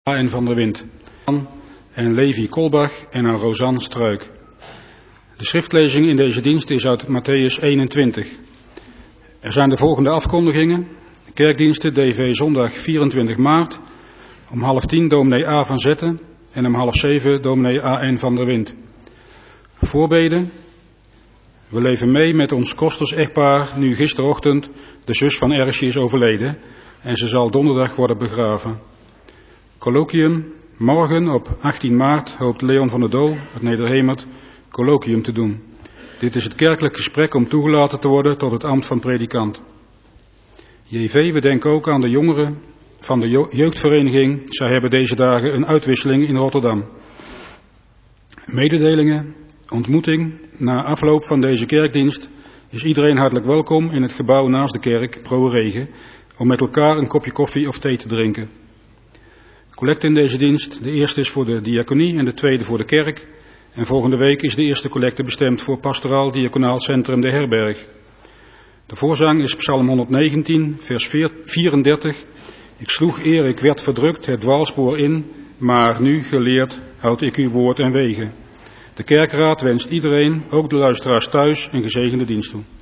A.N. van der Wind en Levi Kolbach en aan Rosanne Struik. De schriftlezing in deze dienst is uit Mattheüs 21. Er zijn de volgende afkondigingen. Kerkdiensten DV zondag 24 maart. Om 6:30 dominee A. van Zetten en om 6:30 dominee A.N. van der Wind. Voorbeden. We leven mee met ons kosters-echtpaar nu gisterochtend de zus van Ergje is overleden en ze zal donderdag worden begraven. Colloquium. Morgen op 18 maart hoopt Leon van der Doel uit Nederhemert colloquium te doen. Dit is het kerkelijk gesprek om toegelaten te worden tot het ambt van predikant. JV, we denken ook aan de jongeren van de jeugdvereniging. Zij hebben deze dagen een uitwisseling in Rotterdam. Mededelingen, ontmoeting. Na afloop van deze kerkdienst is iedereen hartelijk welkom in het gebouw naast de kerk, Proe Regen, om met elkaar een kopje koffie of thee te drinken. Collecte in deze dienst, de eerste is voor de diaconie en de tweede voor de kerk. En volgende week is de eerste collecte bestemd voor Pastoraal Diaconaal Centrum de Herberg. De voorzang is Psalm 119, vers 34. Ik sloeg eer ik werd verdrukt het dwaalspoor in, maar nu geleerd houd ik uw woord en wegen. De kerkraad wenst iedereen, ook de luisteraars thuis, een gezegende dienst toe.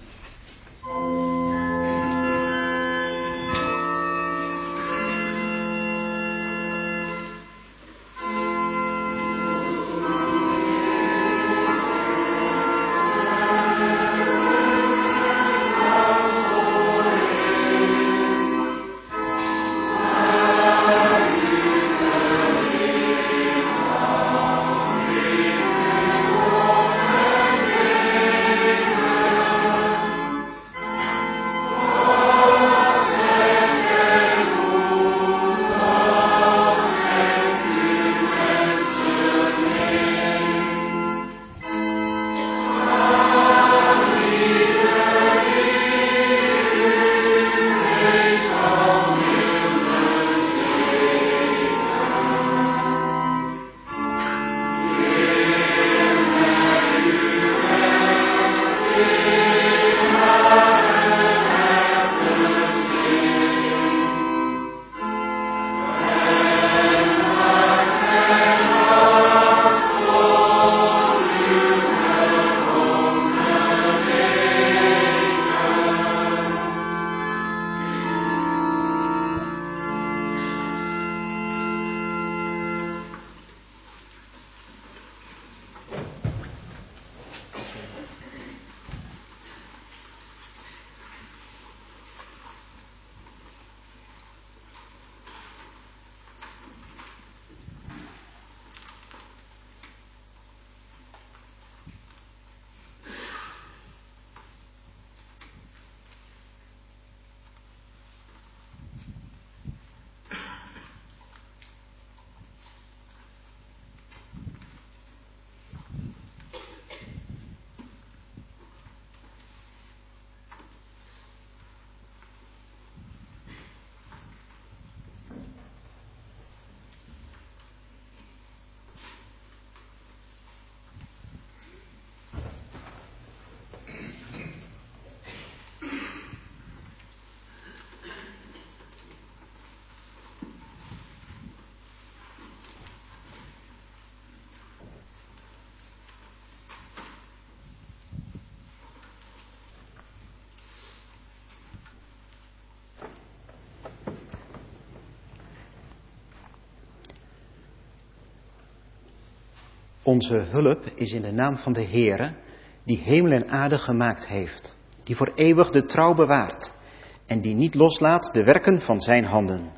Onze hulp is in de naam van de Heere, die hemel en aarde gemaakt heeft, die voor eeuwig de trouw bewaart en die niet loslaat de werken van zijn handen.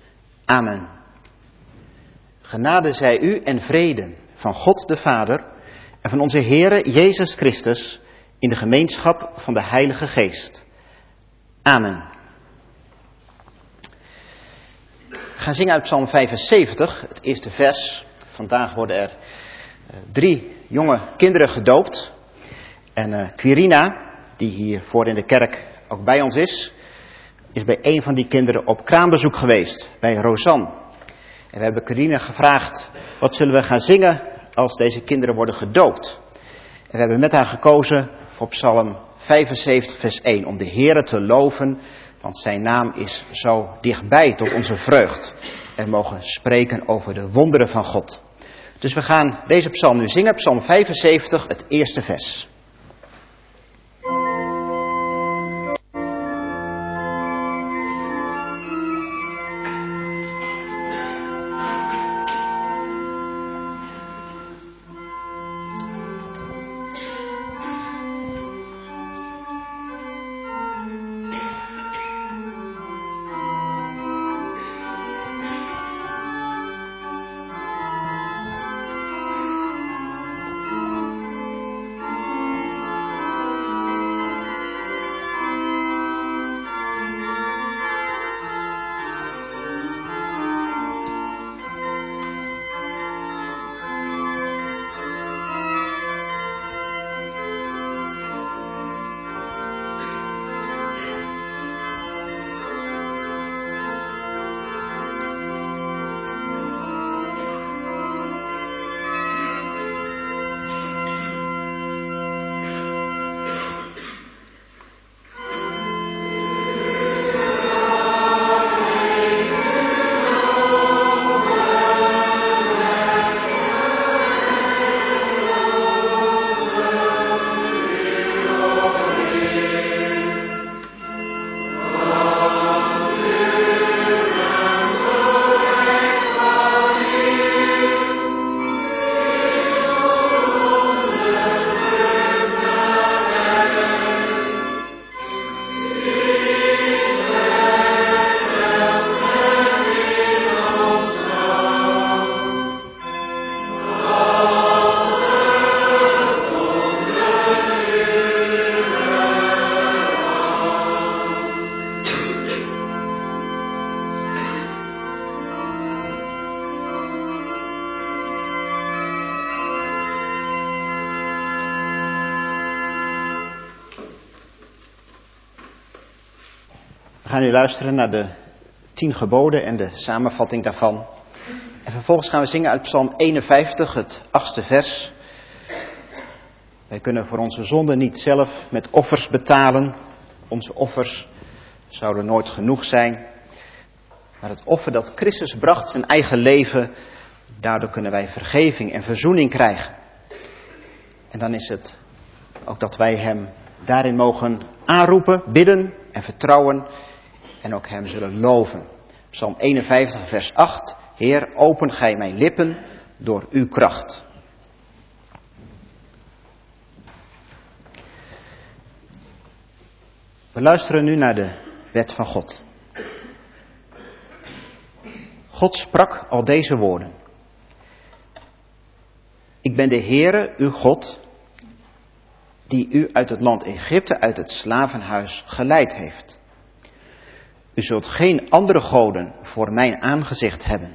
Amen. Genade zij u en vrede van God de Vader en van onze Heere Jezus Christus in de gemeenschap van de Heilige Geest. Amen. We gaan zingen uit Psalm 75, het eerste vers. Vandaag worden er 3 jonge kinderen gedoopt. En Quirina, die hier voor in de kerk ook bij ons is bij een van die kinderen op kraambezoek geweest, bij Rosanne. En we hebben Quirina gevraagd, wat zullen we gaan zingen als deze kinderen worden gedoopt? En we hebben met haar gekozen voor Psalm 75 vers 1, om de Heere te loven, want zijn naam is zo dichtbij tot onze vreugd. en mogen spreken over de wonderen van God. Dus we gaan deze psalm nu zingen, psalm 75, het eerste vers. We gaan nu luisteren naar de 10 geboden en de samenvatting daarvan. En vervolgens gaan we zingen uit psalm 51, het 8e vers. Wij kunnen voor onze zonde niet zelf met offers betalen. Onze offers zouden nooit genoeg zijn. Maar het offer dat Christus bracht, zijn eigen leven, daardoor kunnen wij vergeving en verzoening krijgen. En dan is het ook dat wij hem daarin mogen aanroepen, bidden en vertrouwen en ook hem zullen loven. Psalm 51 vers 8. Heer, open gij mijn lippen door uw kracht. We luisteren nu naar de wet van God. God sprak al deze woorden. Ik ben de Heere, uw God, die u uit het land Egypte, uit het slavenhuis geleid heeft. U zult geen andere goden voor mijn aangezicht hebben.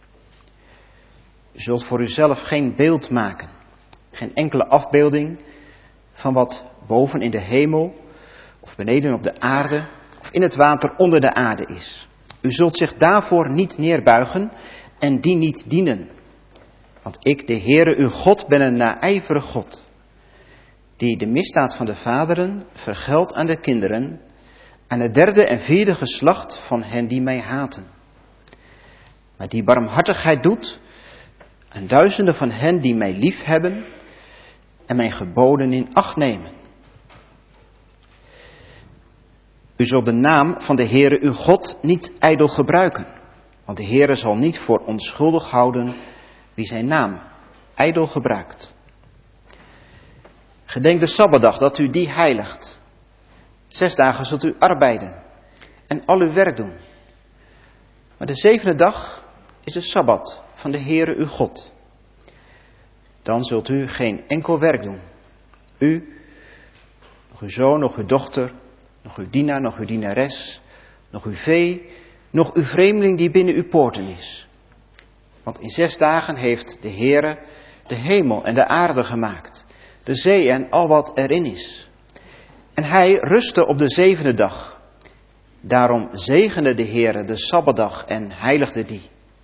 U zult voor uzelf geen beeld maken, geen enkele afbeelding van wat boven in de hemel of beneden op de aarde of in het water onder de aarde is. U zult zich daarvoor niet neerbuigen en die niet dienen. Want ik, de Heere, uw God, ben een naijverig God, die de misdaad van de vaderen vergeldt aan de kinderen, aan het 3e en 4e geslacht van hen die mij haten. Maar die barmhartigheid doet aan duizenden van hen die mij lief hebben en mijn geboden in acht nemen. U zult de naam van de Heere uw God niet ijdel gebruiken, want de Heere zal niet voor onschuldig houden wie zijn naam ijdel gebruikt. Gedenk de Sabbatdag dat u die heiligt. 6 dagen zult u arbeiden en al uw werk doen. Maar de 7e dag is de Sabbat van de Heere uw God. Dan zult u geen enkel werk doen. U, nog uw zoon, nog uw dochter, nog uw dienaar, nog uw dienares, nog uw vee, nog uw vreemdeling die binnen uw poorten is. Want in 6 dagen heeft de Heere de hemel en de aarde gemaakt, de zee en al wat erin is. En hij rustte op de 7e dag. Daarom zegende de Heere de Sabbatdag en heiligde die.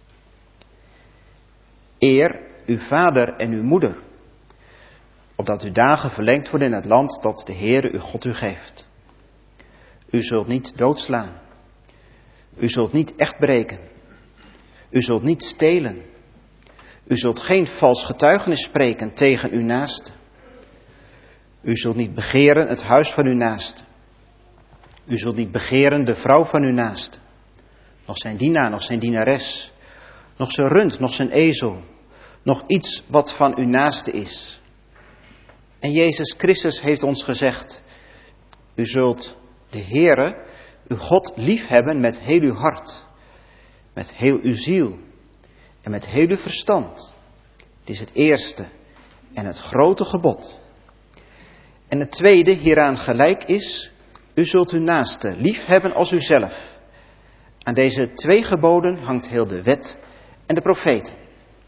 Eer uw vader en uw moeder, opdat uw dagen verlengd worden in het land dat de Heere uw God u geeft. U zult niet doodslaan. U zult niet echt breken. U zult niet stelen. U zult geen vals getuigenis spreken tegen uw naaste. U zult niet begeren het huis van uw naaste. U zult niet begeren de vrouw van uw naaste. Nog zijn dienaar, nog zijn dienares. Nog zijn rund, nog zijn ezel. Nog iets wat van uw naaste is. En Jezus Christus heeft ons gezegd: u zult de Heere, uw God, liefhebben met heel uw hart. Met heel uw ziel. En met heel uw verstand. Dit is het eerste en het grote gebod. En het tweede hieraan gelijk is: u zult uw naaste liefhebben als uzelf. Aan deze 2 geboden hangt heel de wet en de profeten.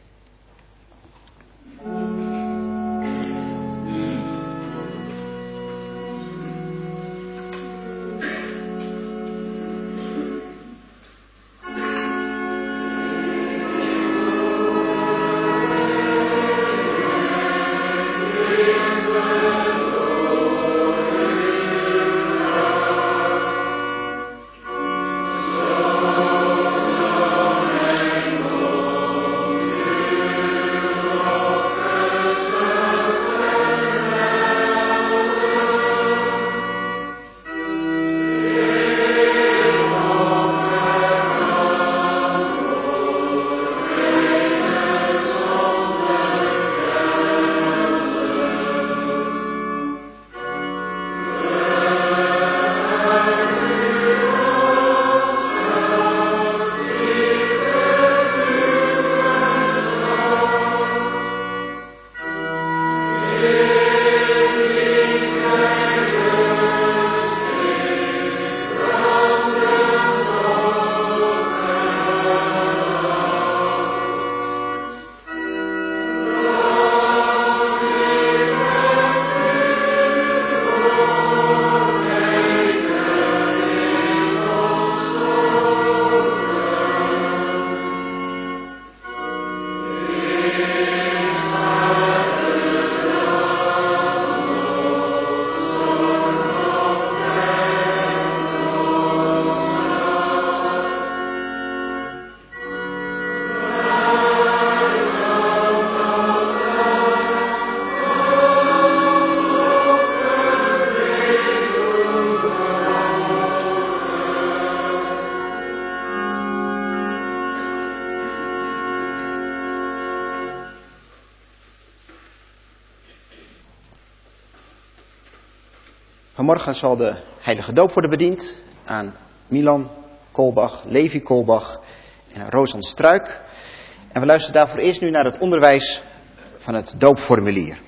Vanmorgen zal de heilige doop worden bediend aan Milan Kolbach, Levi Kolbach en Rosan Struik. En we luisteren daarvoor eerst nu naar het onderwijs van het doopformulier.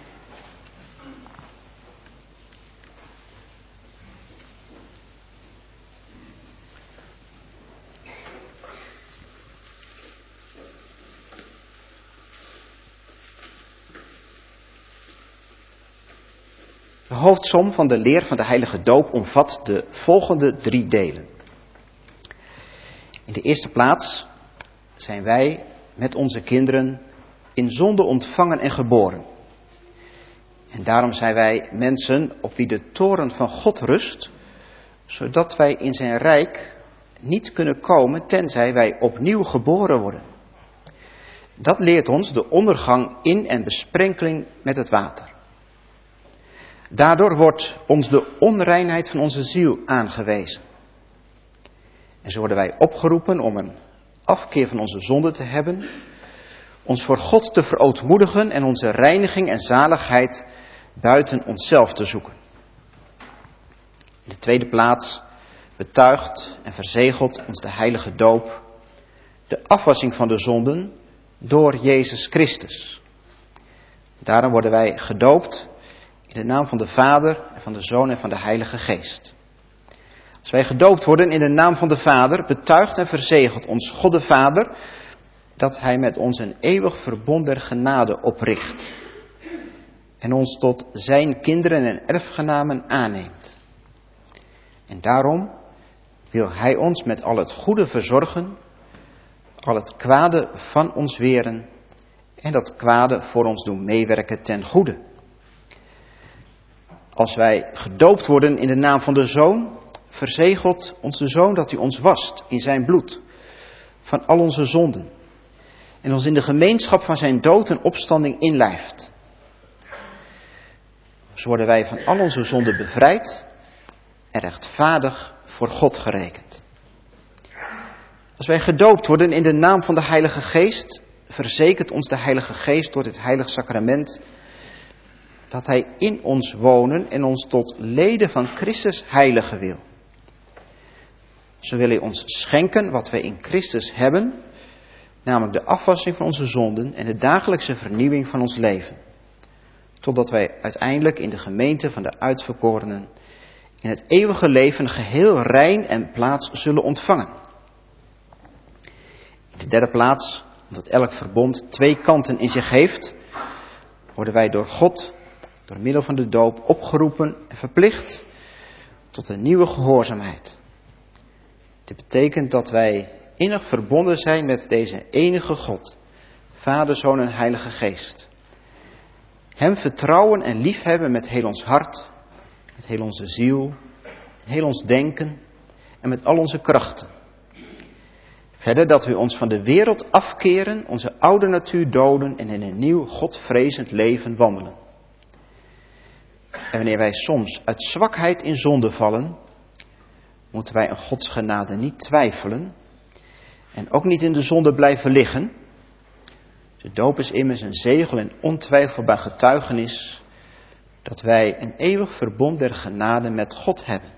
De hoofdsom van de leer van de heilige doop omvat de volgende 3 delen. In de eerste plaats zijn wij met onze kinderen in zonde ontvangen en geboren. En daarom zijn wij mensen op wie de toorn van God rust, zodat wij in zijn rijk niet kunnen komen tenzij wij opnieuw geboren worden. Dat leert ons de ondergang in en besprenkeling met het water. Daardoor wordt ons de onreinheid van onze ziel aangewezen. En zo worden wij opgeroepen om een afkeer van onze zonde te hebben, ons voor God te verootmoedigen en onze reiniging en zaligheid buiten onszelf te zoeken. In de tweede plaats betuigt en verzegelt ons de heilige doop de afwassing van de zonden door Jezus Christus. Daarom worden wij gedoopt in de naam van de Vader en van de Zoon en van de Heilige Geest. Als wij gedoopt worden in de naam van de Vader, betuigt en verzegelt ons God de Vader dat Hij met ons een eeuwig verbond der genade opricht. En ons tot zijn kinderen en erfgenamen aanneemt. En daarom wil Hij ons met al het goede verzorgen, al het kwade van ons weren en dat kwade voor ons doen meewerken ten goede. Als wij gedoopt worden in de naam van de Zoon, verzegelt ons de Zoon dat hij ons wast in zijn bloed van al onze zonden. en ons in de gemeenschap van zijn dood en opstanding inlijft. Zo worden wij van al onze zonden bevrijd en rechtvaardig voor God gerekend. Als wij gedoopt worden in de naam van de Heilige Geest, verzekert ons de Heilige Geest door dit heilig sacrament dat hij in ons wonen en ons tot leden van Christus heiligen wil. Zo wil hij ons schenken wat wij in Christus hebben, namelijk de afwassing van onze zonden en de dagelijkse vernieuwing van ons leven. Totdat wij uiteindelijk in de gemeente van de uitverkorenen in het eeuwige leven geheel rein en plaats zullen ontvangen. In de derde plaats, omdat elk verbond twee kanten in zich heeft, worden wij door God, door middel van de doop, opgeroepen en verplicht tot een nieuwe gehoorzaamheid. Dit betekent dat wij innig verbonden zijn met deze enige God, Vader, Zoon en Heilige Geest. Hem vertrouwen en liefhebben met heel ons hart, met heel onze ziel, heel ons denken en met al onze krachten. Verder dat we ons van de wereld afkeren, onze oude natuur doden en in een nieuw Godvrezend leven wandelen. En wanneer wij soms uit zwakheid in zonde vallen, moeten wij aan Gods genade niet twijfelen en ook niet in de zonde blijven liggen. De doop is immers een zegel en ontwijfelbaar getuigenis dat wij een eeuwig verbond der genade met God hebben.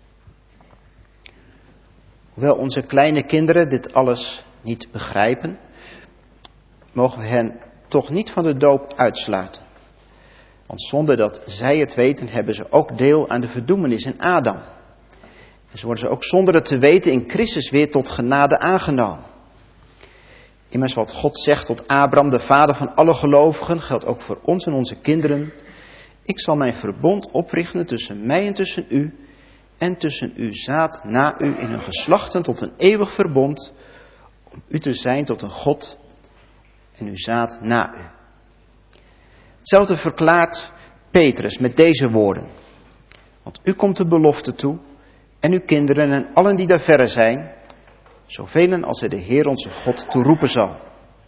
Hoewel onze kleine kinderen dit alles niet begrijpen, mogen we hen toch niet van de doop uitsluiten. Want zonder dat zij het weten, hebben ze ook deel aan de verdoemenis in Adam. En zo worden ze ook zonder het te weten in Christus weer tot genade aangenomen. Immers wat God zegt tot Abraham, de vader van alle gelovigen, geldt ook voor ons en onze kinderen. Ik zal mijn verbond oprichten tussen mij en tussen uw zaad na u in hun geslachten tot een eeuwig verbond, om u te zijn tot een God en uw zaad na u. Hetzelfde verklaart Petrus met deze woorden. Want u komt de belofte toe en uw kinderen en allen die daar verre zijn, zoveel als hij de Heer onze God toeroepen zal.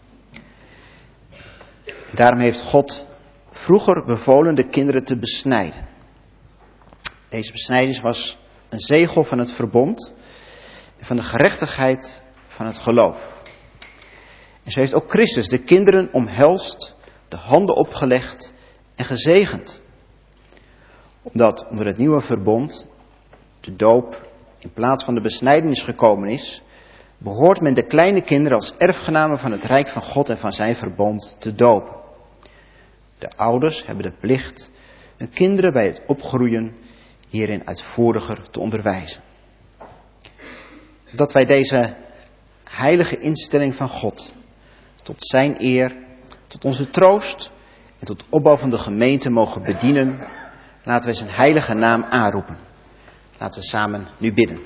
Daarom heeft God vroeger bevolen de kinderen te besnijden. Deze besnijdenis was een zegel van het verbond en van de gerechtigheid van het geloof. En zo heeft ook Christus de kinderen omhelst, de handen opgelegd en gezegend. Omdat onder het nieuwe verbond de doop in plaats van de besnijdenis gekomen is, behoort men de kleine kinderen als erfgenamen van het rijk van God en van zijn verbond te dopen. De ouders hebben de plicht hun kinderen bij het opgroeien hierin uitvoeriger te onderwijzen. Dat wij deze heilige instelling van God tot zijn eer, tot onze troost en tot opbouw van de gemeente mogen bedienen, laten wij zijn heilige naam aanroepen. Laten we samen nu bidden.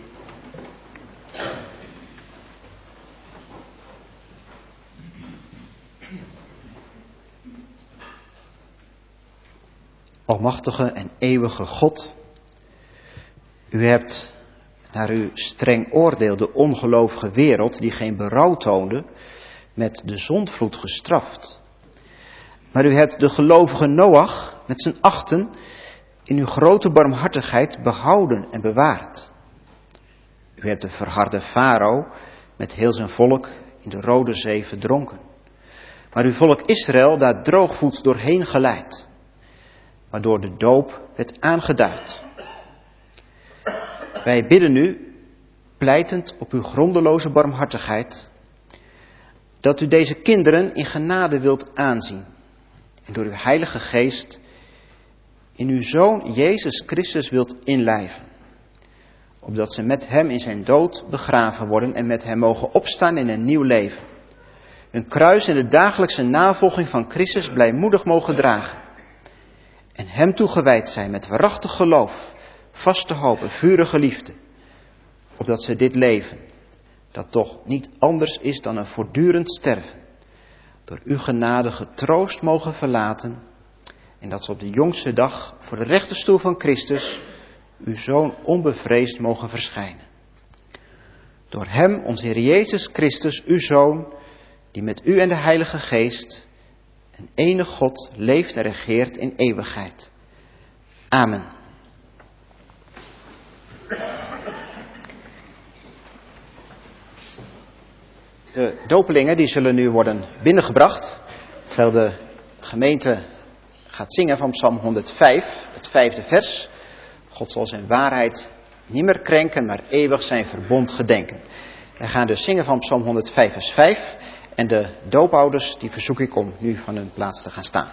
Almachtige en eeuwige God, u hebt naar uw streng oordeel de ongelovige wereld, die geen berouw toonde, met de zondvloed gestraft. Maar u hebt de gelovige Noach met zijn 8 in uw grote barmhartigheid behouden en bewaard. U hebt de verharde Farao met heel zijn volk in de Rode Zee verdronken. Maar uw volk Israël daar droogvoets doorheen geleid, waardoor de doop werd aangeduid. Wij bidden u, pleitend op uw grondeloze barmhartigheid, dat u deze kinderen in genade wilt aanzien en door uw Heilige Geest in uw Zoon Jezus Christus wilt inlijven, opdat ze met hem in zijn dood begraven worden en met hem mogen opstaan in een nieuw leven. Hun kruis in de dagelijkse navolging van Christus blijmoedig mogen dragen en hem toegewijd zijn met waarachtig geloof, vaste hoop en vurige liefde, opdat ze dit leven, dat toch niet anders is dan een voortdurend sterven, door uw genade getroost mogen verlaten en dat ze op de jongste dag voor de rechterstoel van Christus, uw Zoon, onbevreesd mogen verschijnen. Door hem, onze Heer Jezus Christus, uw Zoon, die met u en de Heilige Geest, een enige God, leeft en regeert in eeuwigheid. Amen. De dopelingen die zullen nu worden binnengebracht, terwijl de gemeente gaat zingen van Psalm 105, het 5e vers. God zal zijn waarheid niet meer krenken, maar eeuwig zijn verbond gedenken. Wij gaan dus zingen van Psalm 105 vers 5. En de doopouders die verzoek ik om nu van hun plaats te gaan staan.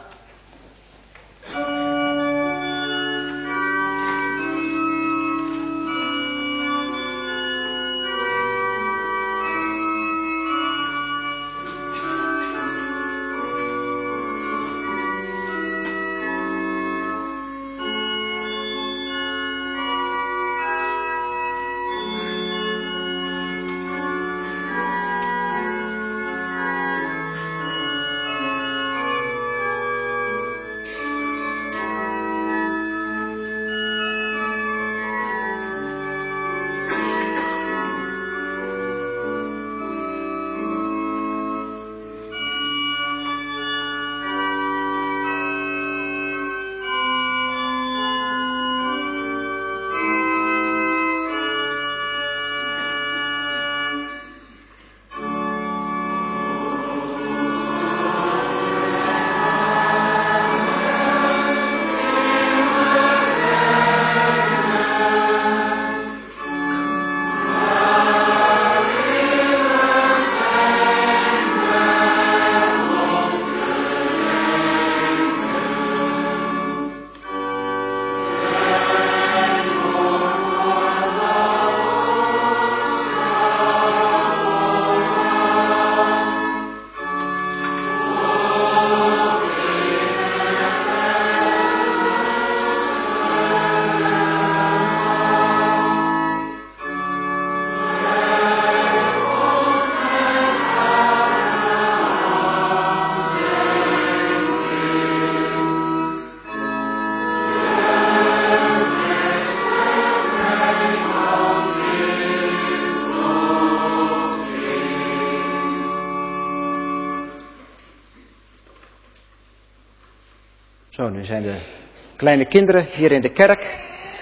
Zo, nu zijn de kleine kinderen hier in de kerk.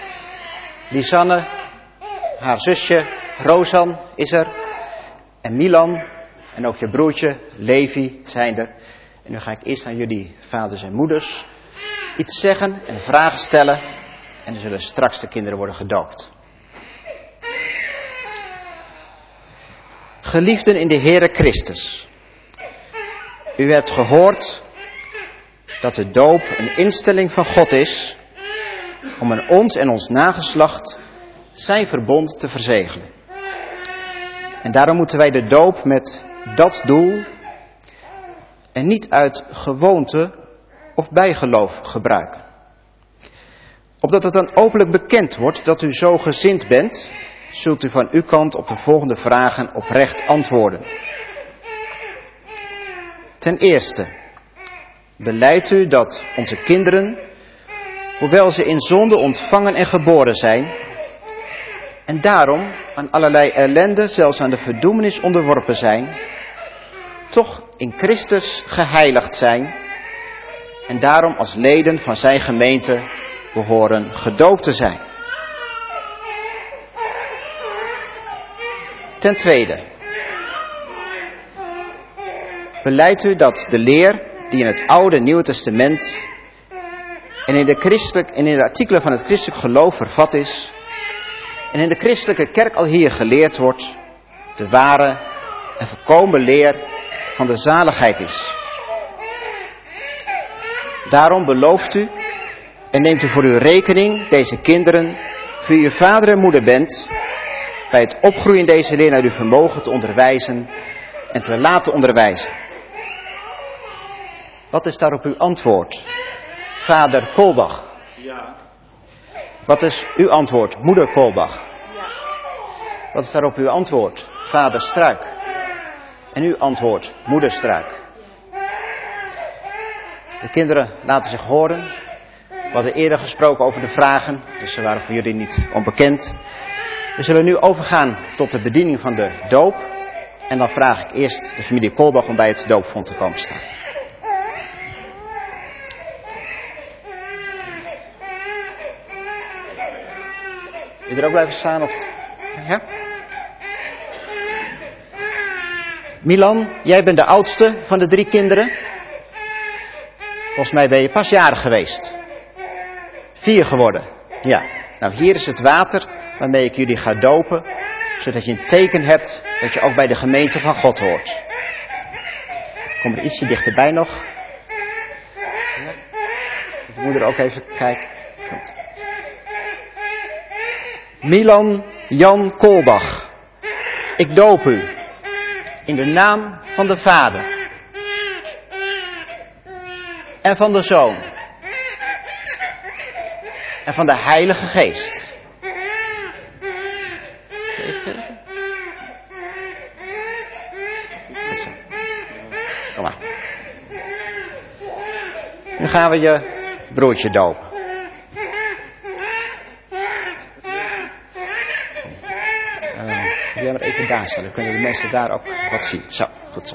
Lisanne, haar zusje, Rosan is er. En Milan en ook je broertje, Levi, zijn er. En nu ga ik eerst aan jullie vaders en moeders iets zeggen en vragen stellen. En dan zullen straks de kinderen worden gedoopt. Geliefden in de Heere Christus. U hebt gehoord dat de doop een instelling van God is om aan ons en ons nageslacht zijn verbond te verzegelen. En daarom moeten wij de doop met dat doel en niet uit gewoonte of bijgeloof gebruiken. Opdat het dan openlijk bekend wordt dat u zo gezind bent, zult u van uw kant op de volgende vragen oprecht antwoorden. Ten eerste, belijdt u dat onze kinderen, hoewel ze in zonde ontvangen en geboren zijn, en daarom aan allerlei ellende, zelfs aan de verdoemenis onderworpen zijn, toch in Christus geheiligd zijn en daarom als leden van zijn gemeente behoren gedoopt te zijn. Ten tweede, belijdt u dat de leer die in het Oude en Nieuwe Testament en in de artikelen van het christelijk geloof vervat is en in de christelijke kerk al hier geleerd wordt, de ware en volkomen leer van de zaligheid is. Daarom belooft u en neemt u voor uw rekening deze kinderen, voor uw vader en moeder bent, bij het opgroeien in deze leer naar uw vermogen te onderwijzen en te laten onderwijzen. Wat is daarop uw antwoord, vader Kolbach? Ja. Wat is uw antwoord, moeder Kolbach? Ja. Wat is daarop uw antwoord, vader Struik? En uw antwoord, moeder Struik? De kinderen laten zich horen. We hadden eerder gesproken over de vragen, dus ze waren voor jullie niet onbekend. We zullen nu overgaan tot de bediening van de doop. En dan vraag ik eerst de familie Kolbach om bij het doopvont te komen staan. Wil je er ook blijven staan? Of... Ja? Milan, jij bent de oudste van de 3 kinderen. Volgens mij ben je pas jarig geweest. 4 geworden. Ja. Nou, hier is het water waarmee ik jullie ga dopen. Zodat je een teken hebt dat je ook bij de gemeente van God hoort. Kom er ietsje dichterbij nog. Ja. De moeder ook even kijken. Goed. Milan Jan Kolbach. Ik doop u. In de naam van de Vader. En van de Zoon. En van de Heilige Geest. Kom maar. Nu gaan we je broertje dopen. Wil jij maar even daar staan, dan kunnen de mensen daar ook wat zien. Zo, goed zo.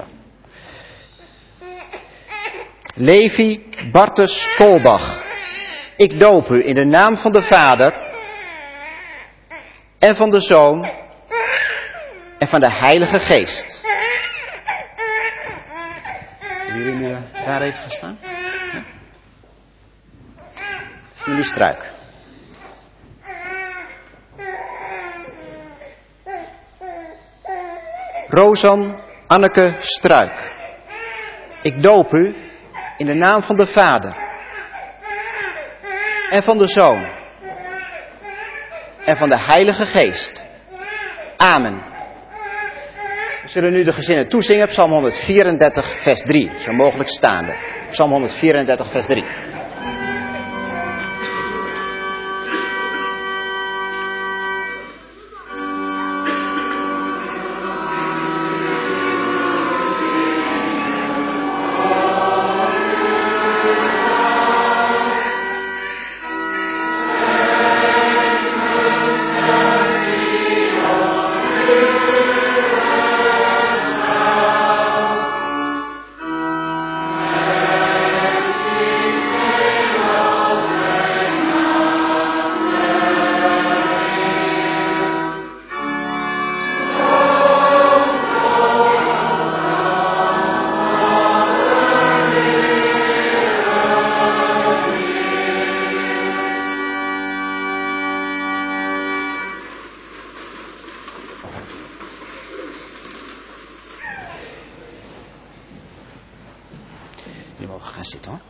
Levi Bartus Kolbach. Ik doop u in de naam van de Vader en van de Zoon en van de Heilige Geest. Willen jullie nu daar even gaan staan? Ja? Jullie Struik. Rosan Anneke Struik. Ik doop u in de naam van de Vader en van de Zoon en van de Heilige Geest. Amen. We zullen nu de gezinnen toezingen, Psalm 134 vers 3, zo mogelijk staande. Psalm 134 vers 3. Je mogen gaan zitten hoor.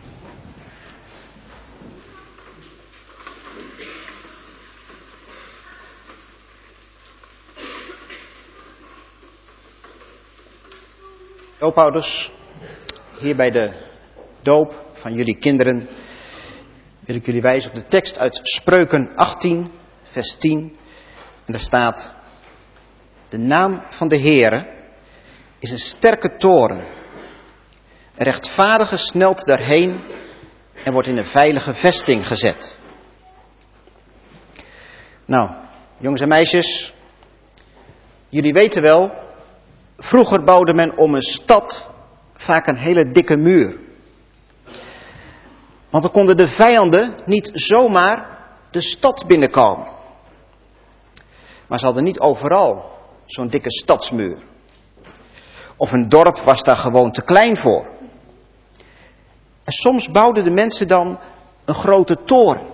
Doopouders, hier bij de doop van jullie kinderen wil ik jullie wijzen op de tekst uit Spreuken 18, vers 10. En daar staat: de naam van de Heere is een sterke toren. Een rechtvaardige snelt daarheen en wordt in een veilige vesting gezet. Nou, jongens en meisjes, jullie weten wel, vroeger bouwde men om een stad vaak een hele dikke muur. Want dan konden de vijanden niet zomaar de stad binnenkomen. Maar ze hadden niet overal zo'n dikke stadsmuur. Of een dorp was daar gewoon te klein voor. En soms bouwden de mensen dan een grote toren.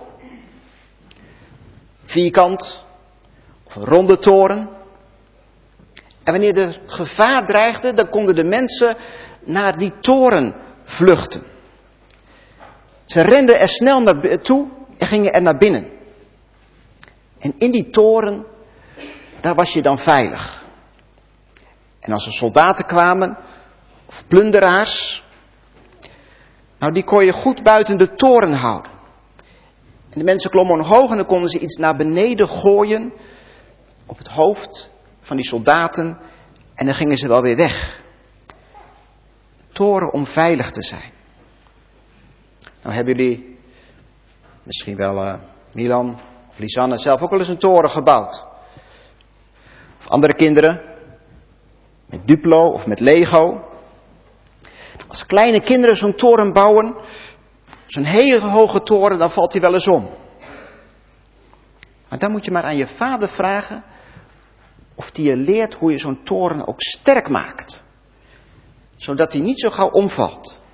Vierkant of een ronde toren. En wanneer er gevaar dreigde, dan konden de mensen naar die toren vluchten. Ze renden er snel naartoe en gingen er naar binnen. En in die toren, daar was je dan veilig. En als er soldaten kwamen, of plunderaars, nou die kon je goed buiten de toren houden. En de mensen klommen omhoog en dan konden ze iets naar beneden gooien op het hoofd van die soldaten en dan gingen ze wel weer weg. Toren om veilig te zijn. Nou hebben jullie misschien wel Milan of Lisanne zelf ook wel eens een toren gebouwd. Of andere kinderen. met Duplo of met Lego. Als kleine kinderen zo'n toren bouwen, zo'n hele hoge toren, dan valt hij wel eens om. Maar dan moet je maar aan je vader vragen of die je leert hoe je zo'n toren ook sterk maakt. Zodat hij niet zo gauw omvalt.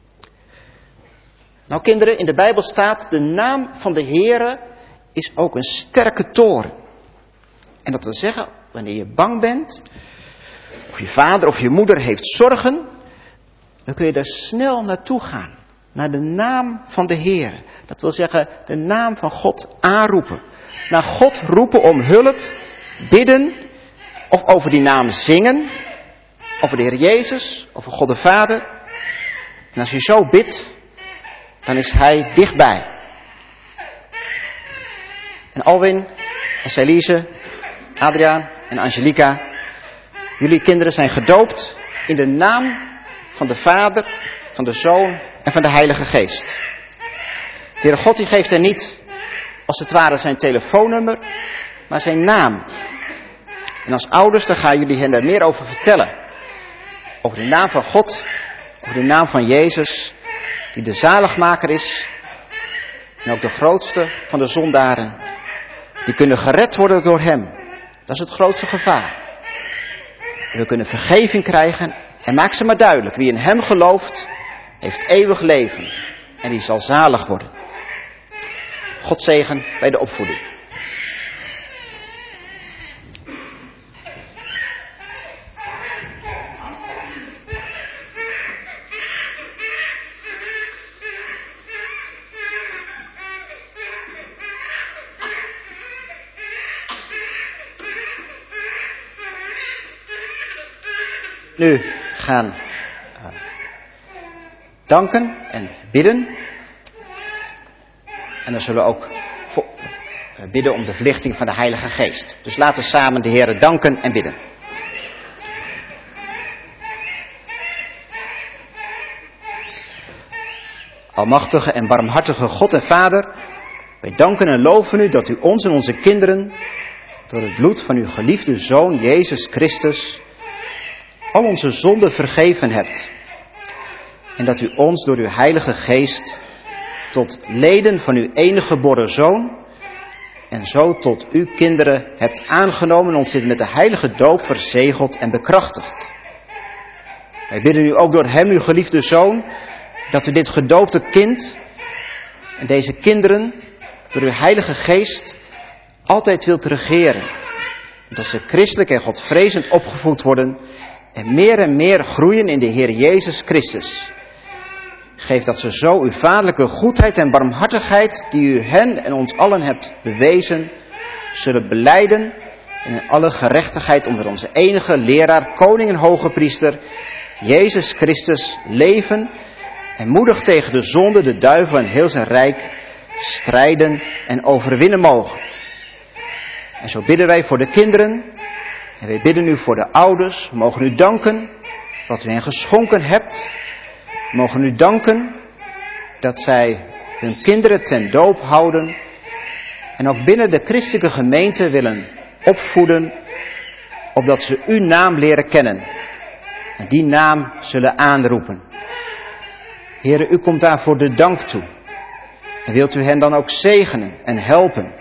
Nou kinderen, in de Bijbel staat, de naam van de Heere is ook een sterke toren. En dat wil zeggen, wanneer je bang bent, of je vader of je moeder heeft zorgen, dan kun je daar snel naartoe gaan. Naar de naam van de Heere. Dat wil zeggen, de naam van God aanroepen. Naar God roepen om hulp, bidden, of over die naam zingen. Over de Heer Jezus, over God de Vader. En als je zo bidt, dan is Hij dichtbij. En Alwin en Celise, Adriaan en Angelica, jullie kinderen zijn gedoopt in de naam van de Vader, van de Zoon en van de Heilige Geest. De Heere God die geeft er niet, als het ware, zijn telefoonnummer, maar zijn naam. En als ouders, dan gaan jullie hen daar meer over vertellen. Over de naam van God, over de naam van Jezus, die de zaligmaker is. En ook de grootste van de zondaren. Die kunnen gered worden door hem. Dat is het grootste gevaar. En we kunnen vergeving krijgen. En maak ze maar duidelijk. Wie in hem gelooft, heeft eeuwig leven. En die zal zalig worden. God zegen bij de opvoeding. Nu gaan danken en bidden. En dan zullen we ook bidden om de verlichting van de Heilige Geest. Dus laten we samen de Heere danken en bidden. Almachtige en barmhartige God en Vader, wij danken en loven u dat u ons en onze kinderen door het bloed van uw geliefde Zoon Jezus Christus al onze zonden vergeven hebt. En dat u ons door uw Heilige Geest tot leden van uw enige geboren Zoon en zo tot uw kinderen hebt aangenomen en ons dit met de heilige doop verzegeld en bekrachtigd. Wij bidden u ook door hem, uw geliefde Zoon, dat u dit gedoopte kind en deze kinderen door uw Heilige Geest altijd wilt regeren. Dat ze christelijk en godvrezend opgevoed worden en meer groeien in de Heer Jezus Christus. Geef dat ze zo uw vaderlijke goedheid en barmhartigheid, die u hen en ons allen hebt bewezen, zullen belijden en in alle gerechtigheid onder onze enige leraar, koning en hoge priester, Jezus Christus, leven en moedig tegen de zonde, de duivel en heel zijn rijk strijden en overwinnen mogen. En zo bidden wij voor de kinderen en wij bidden u voor de ouders. We mogen u danken wat u hen geschonken hebt. We mogen u danken dat zij hun kinderen ten doop houden en ook binnen de christelijke gemeente willen opvoeden, opdat ze uw naam leren kennen en die naam zullen aanroepen. Heere, u komt daarvoor de dank toe en wilt u hen dan ook zegenen en helpen.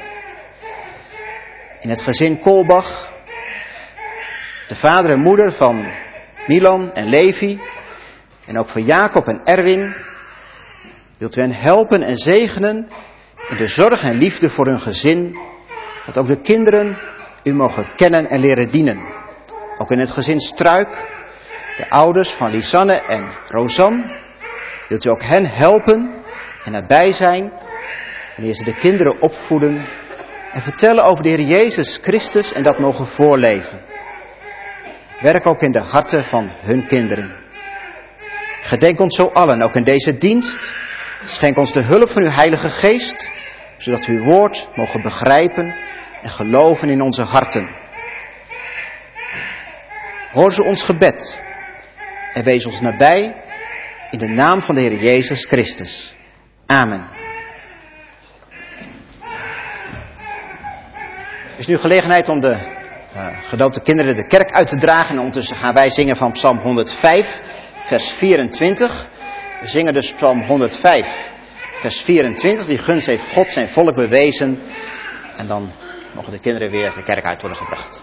In het gezin Kolbach, de vader en moeder van Milan en Levi en ook van Jacob en Erwin, wilt u hen helpen en zegenen in de zorg en liefde voor hun gezin, dat ook de kinderen u mogen kennen en leren dienen. Ook in het gezin Struik, de ouders van Lisanne en Rosanne, wilt u ook hen helpen en nabij zijn wanneer ze de kinderen opvoeden en vertellen over de Heer Jezus Christus en dat mogen voorleven. Werk ook in de harten van hun kinderen. Gedenk ons zo allen, ook in deze dienst. Schenk ons de hulp van uw Heilige Geest, zodat we uw woord mogen begrijpen en geloven in onze harten. Hoor ze ons gebed en wees ons nabij in de naam van de Heer Jezus Christus. Amen. Er is nu gelegenheid om de gedoopte kinderen de kerk uit te dragen. En ondertussen gaan wij zingen van Psalm 105, vers 24. We zingen dus Psalm 105, vers 24. Die gunst heeft God zijn volk bewezen. En dan mogen de kinderen weer de kerk uit worden gebracht.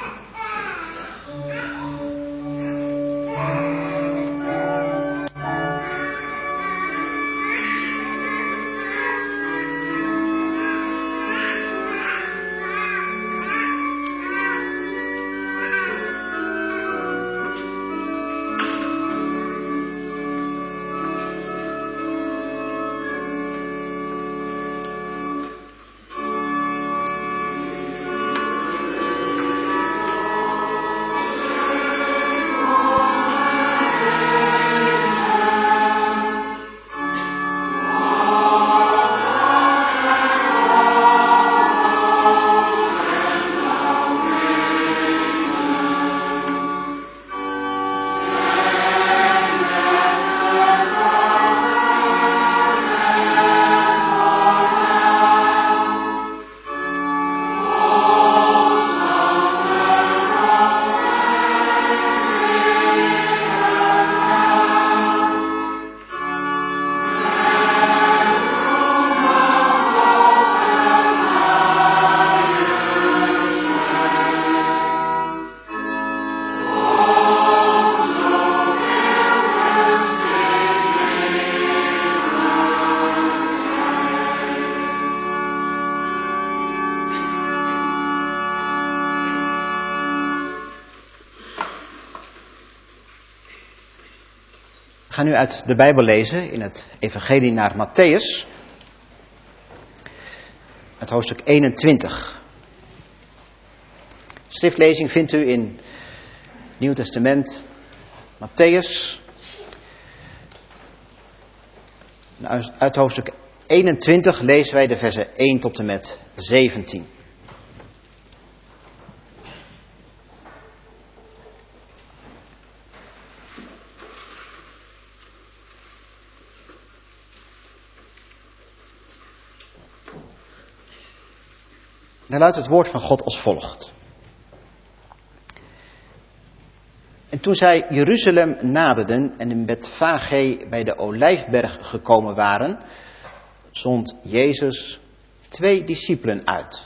We gaan nu uit de Bijbel lezen in het Evangelie naar Mattheüs, het hoofdstuk 21. Schriftlezing vindt u in het Nieuw Testament, Mattheüs. Uit hoofdstuk 21 lezen wij de versen 1 tot en met 17. Dan luidt het woord van God als volgt. En toen zij Jeruzalem naderden en in Betfage bij de Olijfberg gekomen waren, zond Jezus 2 discipelen uit.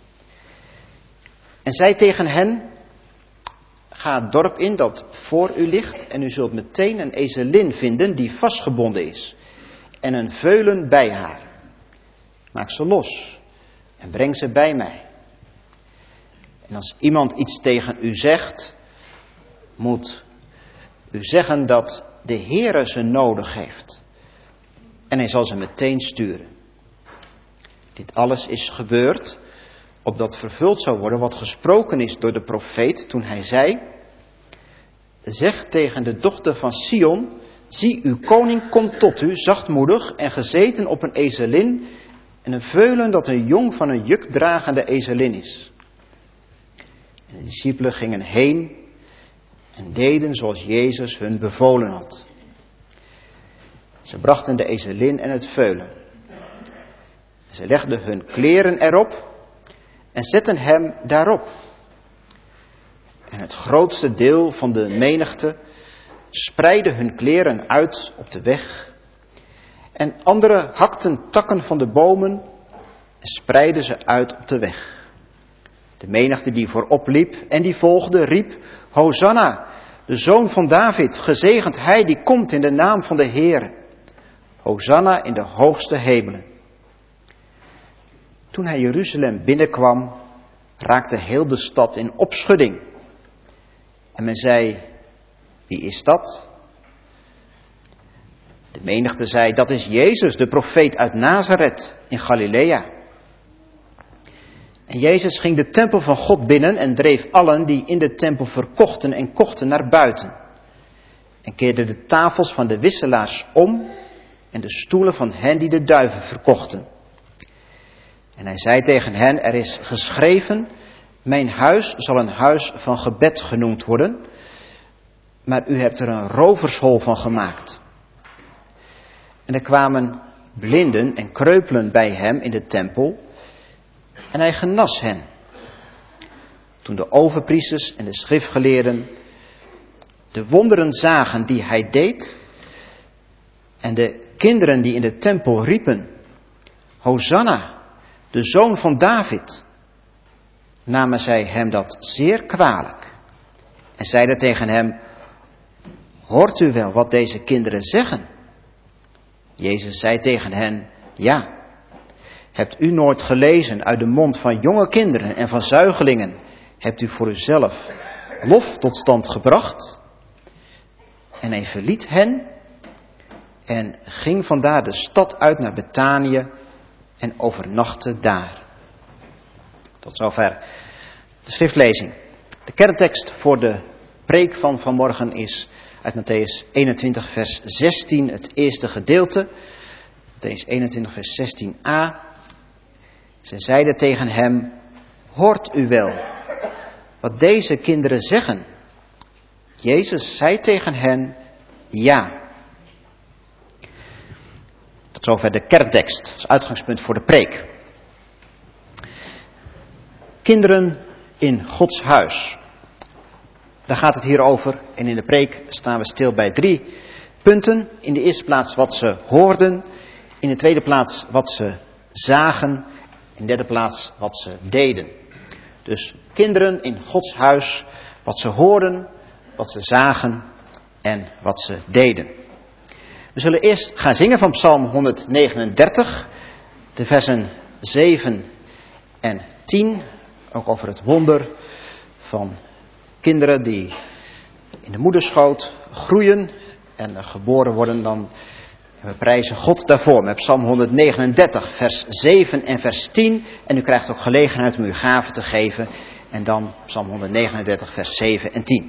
En zei tegen hen, ga het dorp in dat voor u ligt en u zult meteen een ezelin vinden die vastgebonden is en een veulen bij haar. Maak ze los en breng ze bij mij. En als iemand iets tegen u zegt, moet u zeggen dat de Heere ze nodig heeft. En hij zal ze meteen sturen. Dit alles is gebeurd, opdat vervuld zou worden wat gesproken is door de profeet toen hij zei, zeg tegen de dochter van Sion, zie uw koning komt tot u, zachtmoedig en gezeten op een ezelin en een veulen dat een jong van een jukdragende ezelin is. En de discipelen gingen heen en deden zoals Jezus hun bevolen had. Ze brachten de ezelin en het veulen. Ze legden hun kleren erop en zetten hem daarop. En het grootste deel van de menigte spreidde hun kleren uit op de weg. En anderen hakten takken van de bomen en spreidden ze uit op de weg. De menigte die voorop liep en die volgde, riep, Hosanna, de zoon van David, gezegend hij die komt in de naam van de Heere. Hosanna in de hoogste hemelen. Toen hij Jeruzalem binnenkwam, raakte heel de stad in opschudding. En men zei, wie is dat? De menigte zei, dat is Jezus, de profeet uit Nazareth in Galilea. En Jezus ging de tempel van God binnen en dreef allen die in de tempel verkochten en kochten naar buiten. En keerde de tafels van de wisselaars om en de stoelen van hen die de duiven verkochten. En hij zei tegen hen, er is geschreven, mijn huis zal een huis van gebed genoemd worden, maar u hebt er een rovershol van gemaakt. En er kwamen blinden en kreupelen bij hem in de tempel en hij genas hen. toen de overpriesters en de schriftgeleerden de wonderen zagen die hij deed en de kinderen die in de tempel riepen, Hosanna, de zoon van David, namen zij hem dat zeer kwalijk en zeiden tegen hem, hoort u wel wat deze kinderen zeggen? Jezus zei tegen hen, ja. Hebt u nooit gelezen uit de mond van jonge kinderen en van zuigelingen, hebt u voor uzelf lof tot stand gebracht? En hij verliet hen en ging vandaar de stad uit naar Betanië en overnachtte daar. Tot zover de schriftlezing. De kerntekst voor de preek van vanmorgen is uit Mattheüs 21 vers 16, het eerste gedeelte. Mattheüs 21 vers 16a. Zij zeiden tegen hem, hoort u wel wat deze kinderen zeggen? Jezus zei tegen hen, ja. Tot zover de kerntekst, als uitgangspunt voor de preek. Kinderen in Gods huis. Daar gaat het hier over en in de preek staan we stil bij 3 punten. In de eerste plaats wat ze hoorden, in de tweede plaats wat ze zagen, in de derde plaats wat ze deden. Dus kinderen in Gods huis, wat ze hoorden, wat ze zagen en wat ze deden. We zullen eerst gaan zingen van Psalm 139, de versen 7 en 10, ook over het wonder van kinderen die in de moederschoot groeien en geboren worden dan. We prijzen God daarvoor met Psalm 139 vers 7 en vers 10. En u krijgt ook gelegenheid om uw gaven te geven. En dan Psalm 139 vers 7 en 10.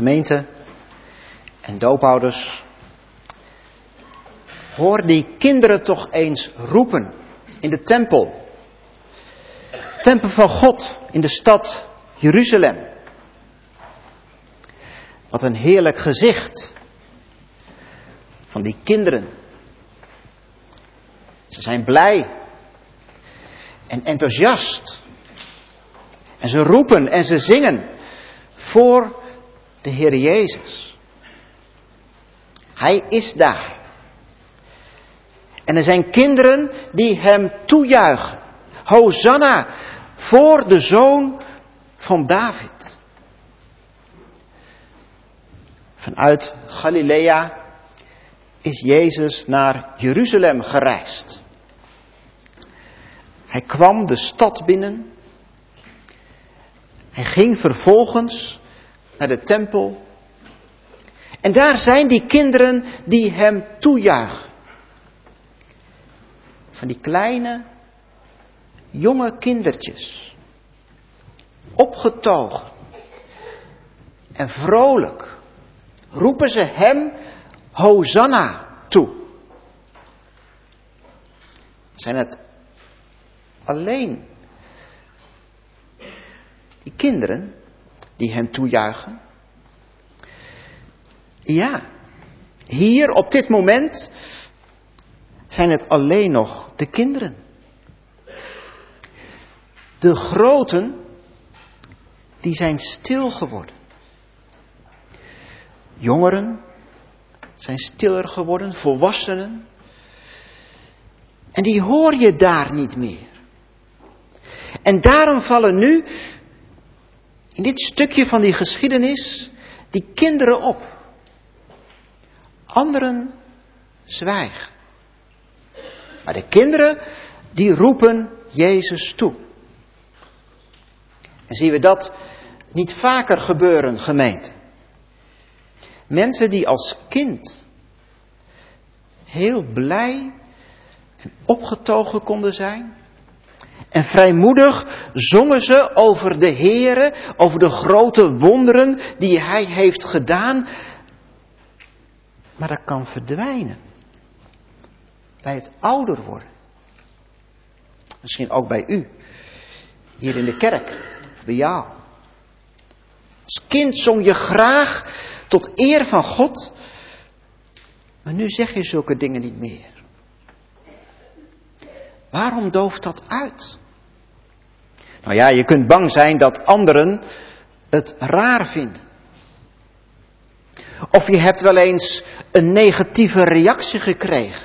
Gemeente en doopouders, hoor die kinderen toch eens roepen in de tempel. Tempel van God in de stad Jeruzalem. Wat een heerlijk gezicht van die kinderen. Ze zijn blij en enthousiast. En ze roepen en ze zingen voor de Heer Jezus. Hij is daar. En er zijn kinderen die hem toejuichen. Hosanna voor de Zoon van David. Vanuit Galilea is Jezus naar Jeruzalem gereisd. Hij kwam de stad binnen. Hij ging vervolgens naar de tempel. En daar zijn die kinderen die hem toejuichen. Van die kleine, jonge kindertjes. Opgetogen. En vrolijk roepen ze hem Hosanna toe. Zijn het alleen die kinderen die hem toejuichen? Ja, hier op dit moment zijn het alleen nog de kinderen. De groten, die zijn stil geworden. Jongeren zijn stiller geworden, volwassenen. En die hoor je daar niet meer. En daarom vallen nu, in dit stukje van die geschiedenis, die kinderen op. Anderen zwijgen. Maar de kinderen, die roepen Jezus toe. En zien we dat niet vaker gebeuren, gemeente? Mensen die als kind heel blij en opgetogen konden zijn. En vrijmoedig zongen ze over de Heere, over de grote wonderen die Hij heeft gedaan. Maar dat kan verdwijnen. Bij het ouder worden. Misschien ook bij u. Hier in de kerk. Of bij jou. Als kind zong je graag tot eer van God. Maar nu zeg je zulke dingen niet meer. Waarom dooft dat uit? Nou ja, je kunt bang zijn dat anderen het raar vinden. Of je hebt wel eens een negatieve reactie gekregen.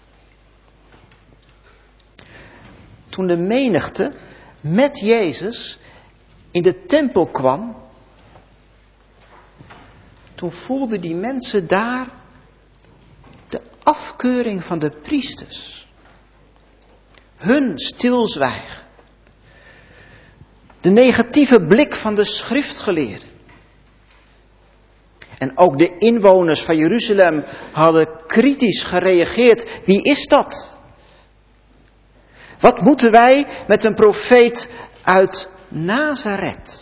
Toen de menigte met Jezus in de tempel kwam, toen voelden die mensen daar de afkeuring van de priesters. Hun stilzwijgen. De negatieve blik van de schriftgeleerden. En ook de inwoners van Jeruzalem hadden kritisch gereageerd. Wie is dat? Wat moeten wij met een profeet uit Nazareth?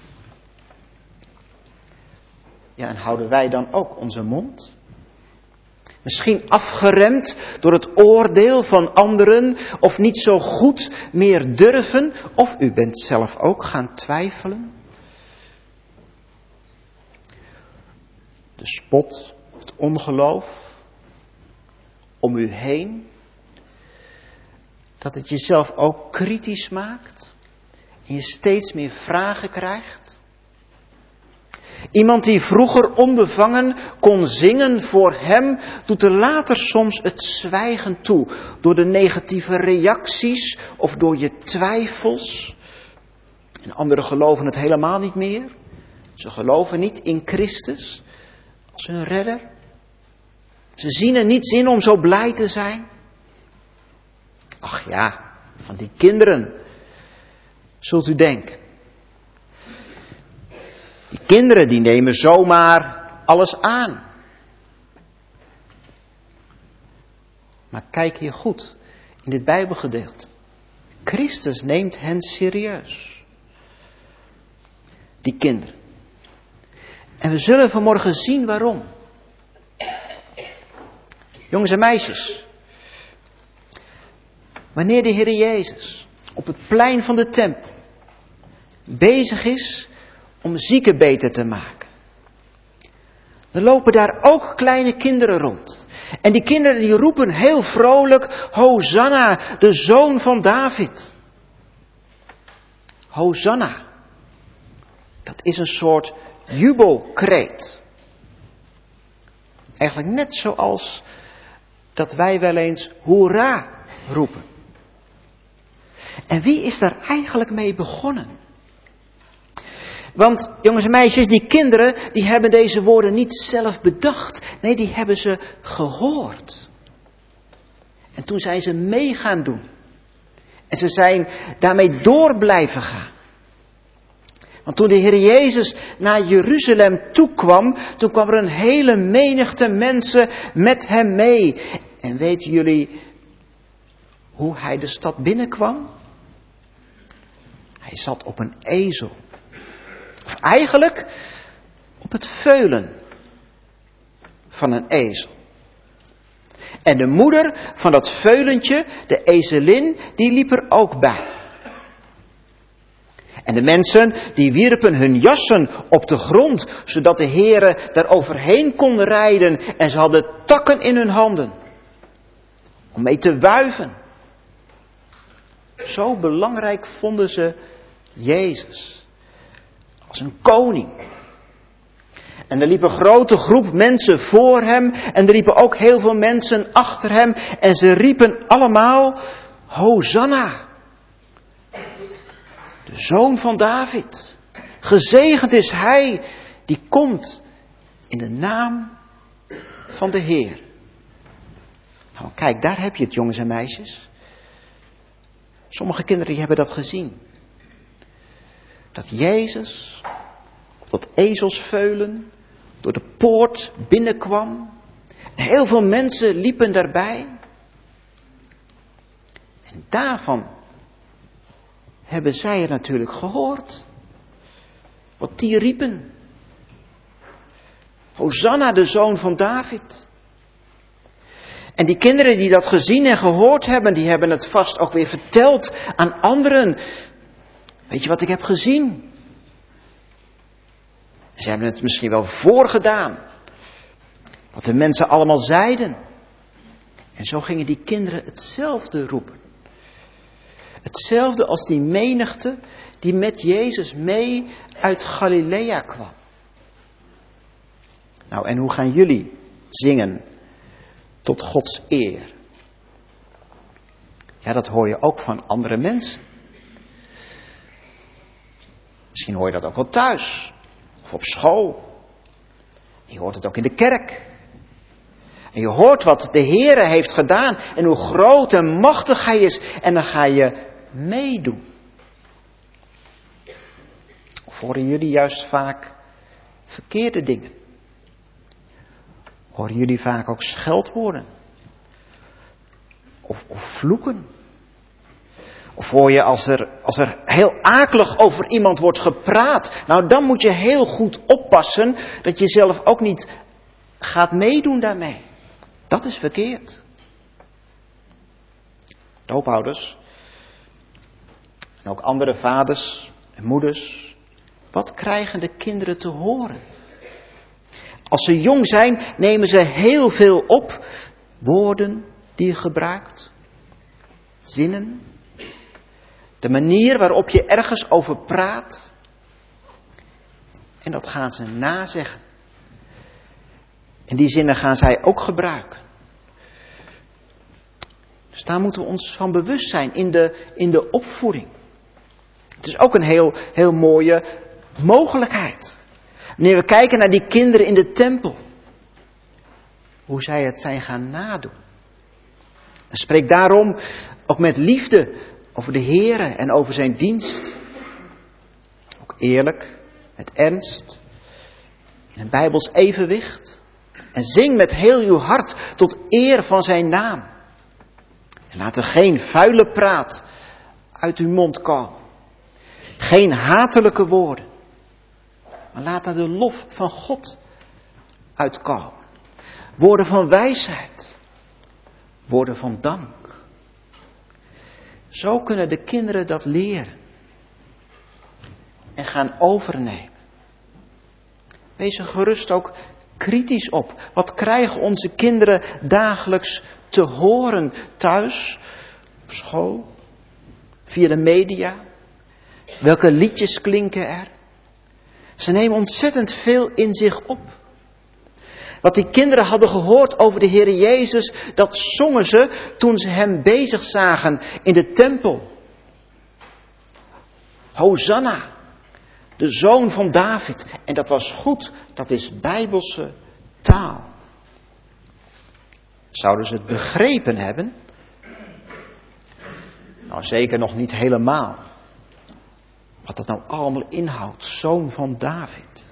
Ja, en houden wij dan ook onze mond? Misschien afgeremd door het oordeel van anderen of niet zo goed meer durven. Of u bent zelf ook gaan twijfelen. De spot, het ongeloof om u heen. Dat het jezelf ook kritisch maakt. En je steeds meer vragen krijgt. Iemand die vroeger onbevangen kon zingen voor hem, doet er later soms het zwijgen toe. Door de negatieve reacties of door je twijfels. En anderen geloven het helemaal niet meer. Ze geloven niet in Christus als hun redder. Ze zien er niets in om zo blij te zijn. Ach ja, van die kinderen, zult u denken. Die kinderen die nemen zomaar alles aan. Maar kijk hier goed in dit Bijbelgedeelte. Christus neemt hen serieus. Die kinderen. En we zullen vanmorgen zien waarom. Jongens en meisjes. Wanneer de Heer Jezus op het plein van de tempel bezig is om zieken beter te maken, dan lopen daar ook kleine kinderen rond. En die kinderen die roepen heel vrolijk, Hosanna, de zoon van David. Hosanna. Dat is een soort jubelkreet. Eigenlijk net zoals dat wij wel eens hoera roepen. En wie is daar eigenlijk mee begonnen? Want jongens en meisjes, die kinderen, die hebben deze woorden niet zelf bedacht. Nee, die hebben ze gehoord. En toen zijn ze mee gaan doen. En ze zijn daarmee door blijven gaan. Want toen de Heer Jezus naar Jeruzalem toekwam, toen kwam er een hele menigte mensen met hem mee. En weten jullie hoe hij de stad binnenkwam? Hij zat op een ezel. Of eigenlijk op het veulen van een ezel. En de moeder van dat veulentje, de ezelin, die liep er ook bij. En de mensen die wierpen hun jassen op de grond, zodat de heren daar overheen konden rijden. En ze hadden takken in hun handen om mee te wuiven. Zo belangrijk vonden ze Jezus als een koning. En er liep een grote groep mensen voor hem en er liepen ook heel veel mensen achter hem. En ze riepen allemaal, Hosanna, de zoon van David. Gezegend is hij die komt in de naam van de Heer. Nou, kijk, daar heb je het, jongens en meisjes. Sommige kinderen die hebben dat gezien. Dat Jezus op dat ezelsveulen door de poort binnenkwam. En heel veel mensen liepen daarbij. En daarvan hebben zij het natuurlijk gehoord. Wat die riepen. Hosanna, de zoon van David. En die kinderen die dat gezien en gehoord hebben, die hebben het vast ook weer verteld aan anderen. Weet je wat ik heb gezien? En ze hebben het misschien wel voorgedaan. Wat de mensen allemaal zeiden. En zo gingen die kinderen hetzelfde roepen. Hetzelfde als die menigte die met Jezus mee uit Galilea kwam. Nou, en hoe gaan jullie zingen tot Gods eer? Ja, dat hoor je ook van andere mensen. Misschien hoor je dat ook wel thuis. Of op school. Je hoort het ook in de kerk. En je hoort wat de Heere heeft gedaan. En hoe groot en machtig Hij is. En dan ga je meedoen. Of horen jullie juist vaak verkeerde dingen? Horen jullie vaak ook scheldwoorden? Of vloeken? Of hoor je als er heel akelig over iemand wordt gepraat. Nou, dan moet je heel goed oppassen dat je zelf ook niet gaat meedoen daarmee. Dat is verkeerd. Doopouders. En ook andere vaders en moeders. Wat krijgen de kinderen te horen? Als ze jong zijn, nemen ze heel veel op. Woorden die je gebruikt. Zinnen. De manier waarop je ergens over praat. En dat gaan ze nazeggen. En die zinnen gaan zij ook gebruiken. Dus daar moeten we ons van bewust zijn in de opvoeding. Het is ook een heel mooie mogelijkheid. Wanneer we kijken naar die kinderen in de tempel. Hoe zij het zijn gaan nadoen. En spreek daarom ook met liefde over de Heere en over zijn dienst. Ook eerlijk, met ernst. In een Bijbels evenwicht. En zing met heel uw hart tot eer van zijn naam. En laat er geen vuile praat uit uw mond komen. Geen hatelijke woorden. Maar laat daar de lof van God uitkomen. Woorden van wijsheid. Woorden van dank. Zo kunnen de kinderen dat leren. En gaan overnemen. Wees er gerust ook kritisch op. Wat krijgen onze kinderen dagelijks te horen thuis, op school, via de media? Welke liedjes klinken er? Ze nemen ontzettend veel in zich op. Wat die kinderen hadden gehoord over de Heer Jezus, dat zongen ze toen ze hem bezig zagen in de tempel. Hosanna, de zoon van David. En dat was goed, dat is bijbelse taal. Zouden ze het begrepen hebben? Nou, zeker nog niet helemaal. Wat dat nou allemaal inhoudt, zoon van David.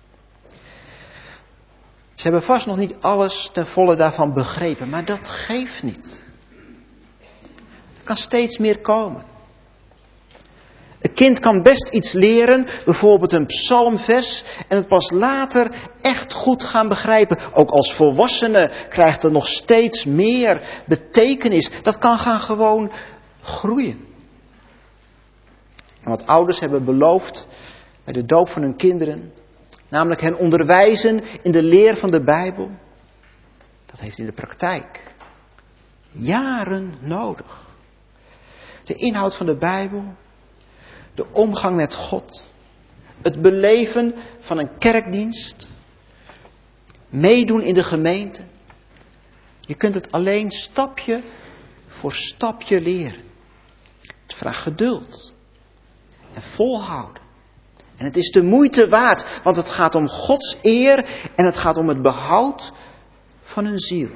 Ze hebben vast nog niet alles ten volle daarvan begrepen, maar dat geeft niet. Er kan steeds meer komen. Een kind kan best iets leren, bijvoorbeeld een psalmvers, en het pas later echt goed gaan begrijpen. Ook als volwassene krijgt er nog steeds meer betekenis. Dat kan gaan gewoon groeien. En wat ouders hebben beloofd bij de doop van hun kinderen, namelijk hen onderwijzen in de leer van de Bijbel, dat heeft in de praktijk jaren nodig. De inhoud van de Bijbel, de omgang met God, het beleven van een kerkdienst, meedoen in de gemeente. Je kunt het alleen stapje voor stapje leren. Het vraagt geduld en volhouden. En het is de moeite waard, want het gaat om Gods eer en het gaat om het behoud van hun ziel.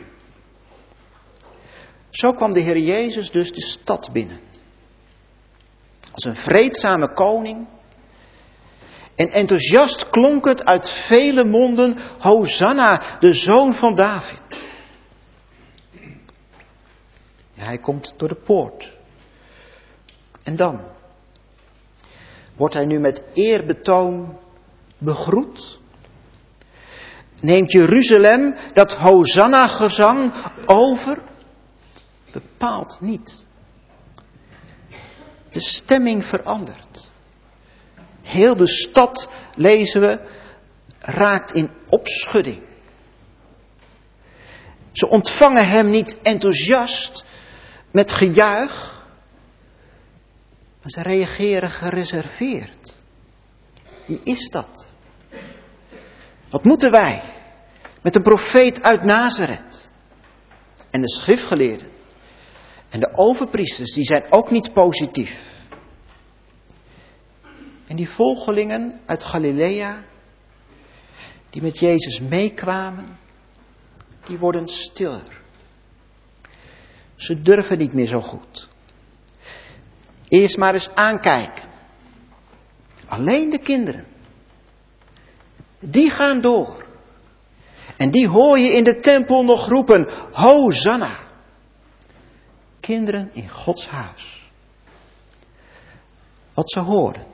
Zo kwam de Heer Jezus dus de stad binnen. Als een vreedzame koning. En enthousiast klonk het uit vele monden, Hosanna, de zoon van David. Ja, hij komt door de poort. En dan wordt hij nu met eerbetoon begroet. Neemt Jeruzalem dat Hosanna-gezang over? Bepaald niet. De stemming verandert. Heel de stad, lezen we, raakt in opschudding. Ze ontvangen hem niet enthousiast met gejuich, maar ze reageren gereserveerd. Wie is dat? Wat moeten wij met een profeet uit Nazareth? En de schriftgeleerden en de overpriesters, die zijn ook niet positief. En die volgelingen uit Galilea, die met Jezus meekwamen, die worden stiller. Ze durven niet meer zo goed. Eerst maar eens aankijken. Alleen de kinderen. Die gaan door. En die hoor je in de tempel nog roepen, Hosanna. Kinderen in Gods huis. Wat ze hoorden.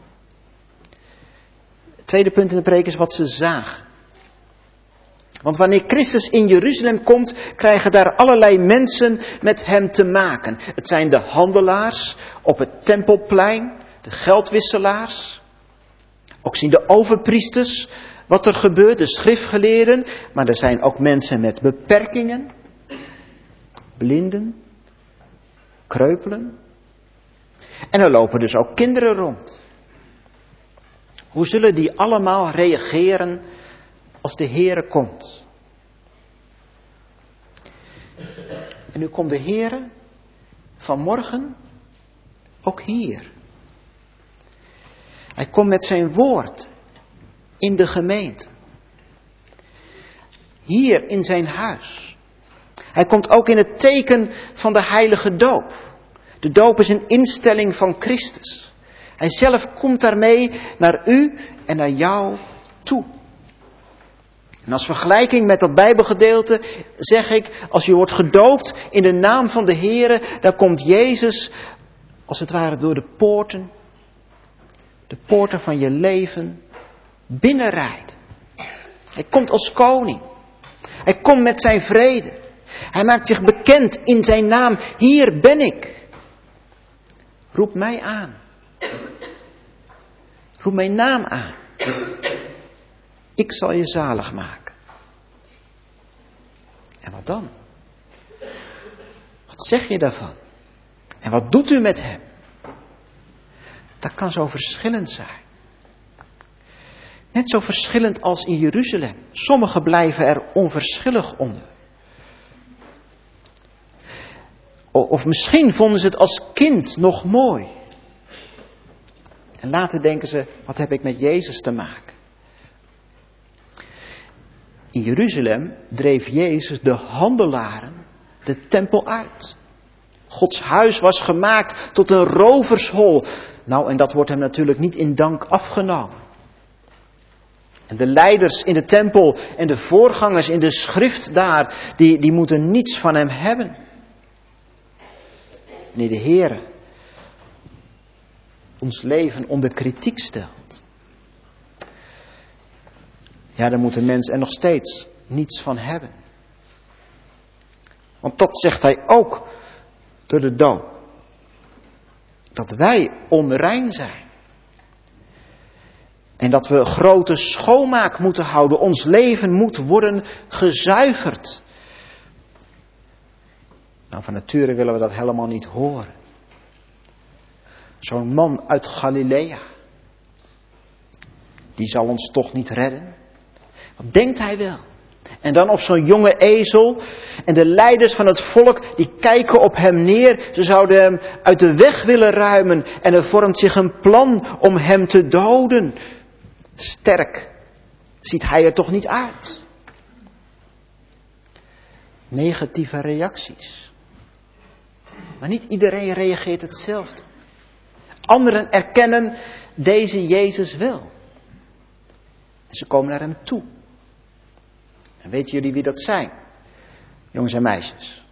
Het tweede punt in de preek is wat ze zagen. Want wanneer Christus in Jeruzalem komt, krijgen daar allerlei mensen met hem te maken. Het zijn de handelaars op het tempelplein, de geldwisselaars. Ook zien de overpriesters wat er gebeurt, de schriftgeleerden. Maar er zijn ook mensen met beperkingen, blinden, kreupelen. En er lopen dus ook kinderen rond. Hoe zullen die allemaal reageren als de Heere komt? En nu komt de Heere vanmorgen ook hier. Hij komt met zijn woord in de gemeente. Hier in zijn huis. Hij komt ook in het teken van de heilige doop. De doop is een instelling van Christus. Hij zelf komt daarmee naar u en naar jou toe. En als vergelijking met dat Bijbelgedeelte zeg ik, als je wordt gedoopt in de naam van de Heere, dan komt Jezus als het ware door de poorten van je leven binnenrijden. Hij komt als koning. Hij komt met zijn vrede. Hij maakt zich bekend in zijn naam. Hier ben ik. Roep mij aan. Roep mijn naam aan. Ik zal je zalig maken. En wat dan? Wat zeg je daarvan? En wat doet u met hem? Dat kan zo verschillend zijn. Net zo verschillend als in Jeruzalem. Sommigen blijven er onverschillig onder. Of misschien vonden ze het als kind nog mooi. En later denken ze, wat heb ik met Jezus te maken? In Jeruzalem dreef Jezus de handelaren de tempel uit. Gods huis was gemaakt tot een rovershol. Nou, en dat wordt hem natuurlijk niet in dank afgenomen. En de leiders in de tempel en de voorgangers in de schrift daar, die moeten niets van hem hebben. Wanneer de Heer ons leven onder kritiek stelt, ja, dan moet de mens er nog steeds niets van hebben. Want dat zegt hij ook door de doop. Dat wij onrein zijn. En dat we grote schoonmaak moeten houden. Ons leven moet worden gezuiverd. Nou, van nature willen we dat helemaal niet horen. Zo'n man uit Galilea. Die zal ons toch niet redden? Wat denkt hij wel? En dan op zo'n jonge ezel. En de leiders van het volk, die kijken op hem neer. Ze zouden hem uit de weg willen ruimen. En er vormt zich een plan om hem te doden. Sterk ziet hij er toch niet uit. Negatieve reacties. Maar niet iedereen reageert hetzelfde. Anderen erkennen deze Jezus wel. En ze komen naar hem toe. En weten jullie wie dat zijn? Jongens en meisjes.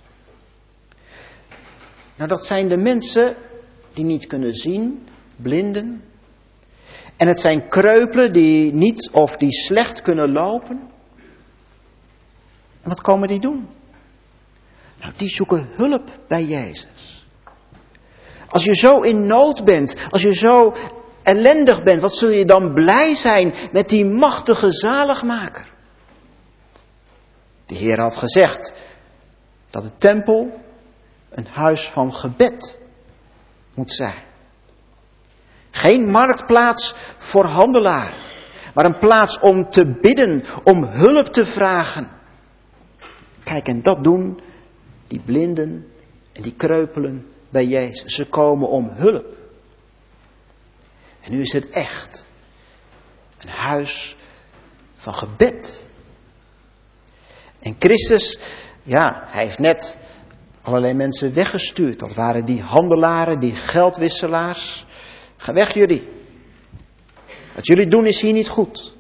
Nou, dat zijn de mensen die niet kunnen zien, blinden. En het zijn kreupelen die niet of die slecht kunnen lopen. En wat komen die doen? Nou, die zoeken hulp bij Jezus. Als je zo in nood bent, als je zo ellendig bent, wat zul je dan blij zijn met die machtige zaligmaker? De Heer had gezegd dat de tempel een huis van gebed moet zijn. Geen marktplaats voor handelaren, maar een plaats om te bidden, om hulp te vragen. Kijk, en dat doen die blinden en die kreupelen bij Jezus. Ze komen om hulp. En nu is het echt een huis van gebed. En Christus, ja, hij heeft net allerlei mensen weggestuurd. Dat waren die handelaren, die geldwisselaars. Ga weg jullie. Wat jullie doen is hier niet goed.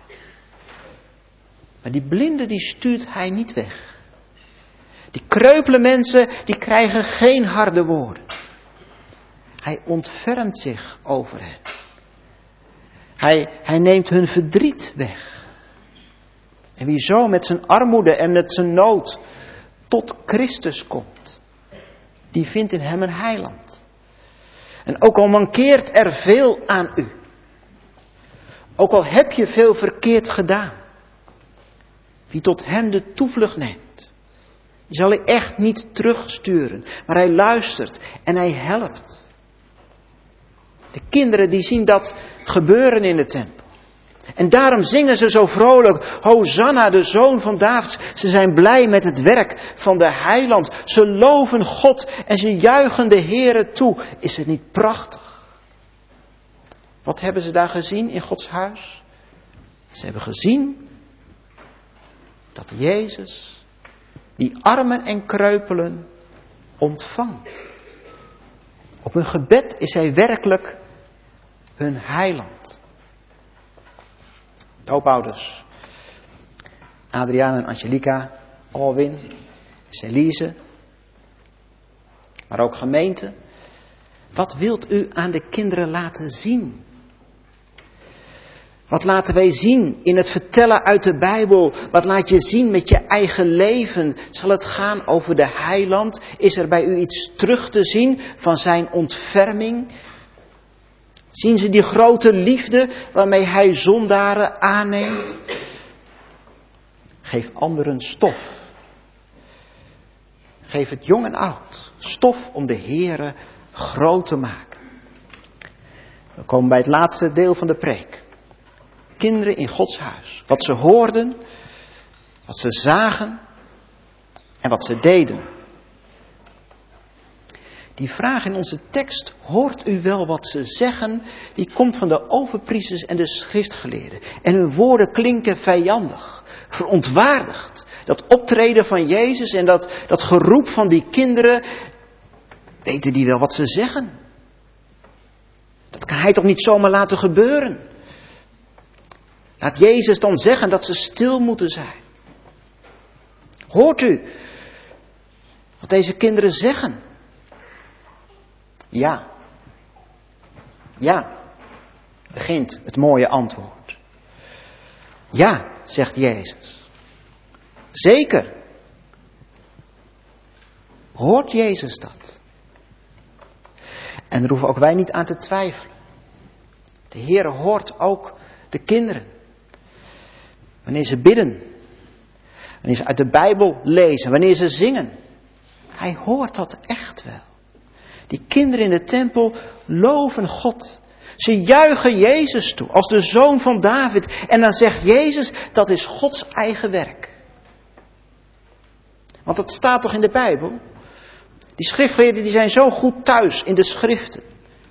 Maar die blinden die stuurt hij niet weg. Die kreupele mensen die krijgen geen harde woorden. Hij ontfermt zich over hen. Hij neemt hun verdriet weg. En wie zo met zijn armoede en met zijn nood tot Christus komt, die vindt in hem een heiland. En ook al mankeert er veel aan u, ook al heb je veel verkeerd gedaan, wie tot hem de toevlucht neemt, die zal hij echt niet terugsturen, maar hij luistert en hij helpt. De kinderen die zien dat gebeuren in de tempel. En daarom zingen ze zo vrolijk, Hosanna, de zoon van David. Ze zijn blij met het werk van de heiland. Ze loven God en ze juichen de Heere toe. Is het niet prachtig? Wat hebben ze daar gezien in Gods huis? Ze hebben gezien dat Jezus die armen en kreupelen ontvangt. Op hun gebed is hij werkelijk hun heiland. Doopouders, Adriaan en Angelica, Alwin, Celise, maar ook gemeente. Wat wilt u aan de kinderen laten zien? Wat laten wij zien in het vertellen uit de Bijbel? Wat laat je zien met je eigen leven? Zal het gaan over de heiland? Is er bij u iets terug te zien van zijn ontferming? Zien ze die grote liefde waarmee hij zondaren aanneemt? Geef anderen stof. Geef het jong en oud stof om de Heere groot te maken. We komen bij het laatste deel van de preek. Kinderen in Gods huis. Wat ze hoorden, wat ze zagen en wat ze deden. Die vraag in onze tekst, hoort u wel wat ze zeggen, die komt van de overpriesters en de schriftgeleerden. En hun woorden klinken vijandig, verontwaardigd. Dat optreden van Jezus en dat geroep van die kinderen, weten die wel wat ze zeggen? Dat kan hij toch niet zomaar laten gebeuren? Laat Jezus dan zeggen dat ze stil moeten zijn. Hoort u wat deze kinderen zeggen? Ja. Ja, begint het mooie antwoord. Ja, zegt Jezus. Zeker. Hoort Jezus dat? En daar hoeven ook wij niet aan te twijfelen. De Heer hoort ook de kinderen. Wanneer ze bidden. Wanneer ze uit de Bijbel lezen. Wanneer ze zingen. Hij hoort dat echt wel. Die kinderen in de tempel loven God. Ze juichen Jezus toe als de zoon van David. En dan zegt Jezus, dat is Gods eigen werk. Want dat staat toch in de Bijbel? Die schriftgeleerden die zijn zo goed thuis in de schriften.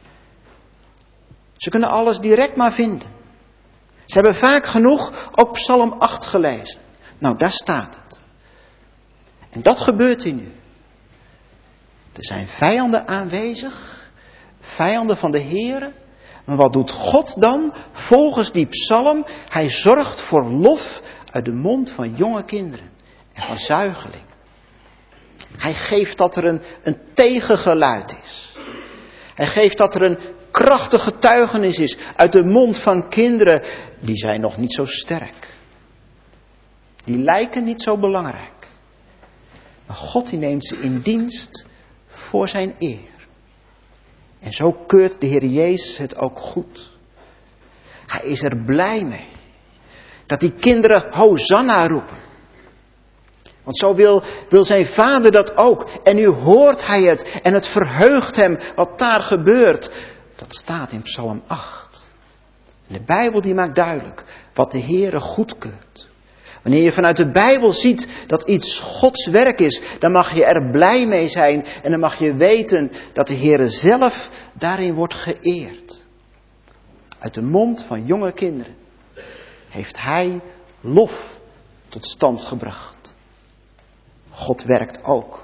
Ze kunnen alles direct maar vinden. Ze hebben vaak genoeg ook Psalm 8 gelezen. Nou, daar staat het. En dat gebeurt hier nu. Er zijn vijanden aanwezig. Vijanden van de Heere. Maar wat doet God dan volgens die psalm? Hij zorgt voor lof uit de mond van jonge kinderen en van zuigelingen. Hij geeft dat er een tegengeluid is. Hij geeft dat er een krachtige getuigenis is uit de mond van kinderen. Die zijn nog niet zo sterk. Die lijken niet zo belangrijk. Maar God die neemt ze in dienst voor zijn eer. En zo keurt de Heer Jezus het ook goed. Hij is er blij mee. Dat die kinderen Hosanna roepen. Want zo wil zijn vader dat ook. En nu hoort hij het. En het verheugt hem wat daar gebeurt. Dat staat in Psalm 8. En de Bijbel die maakt duidelijk wat de Heere goedkeurt. Wanneer je vanuit de Bijbel ziet dat iets Gods werk is, dan mag je er blij mee zijn. En dan mag je weten dat de Heere zelf daarin wordt geëerd. Uit de mond van jonge kinderen heeft hij lof tot stand gebracht. God werkt ook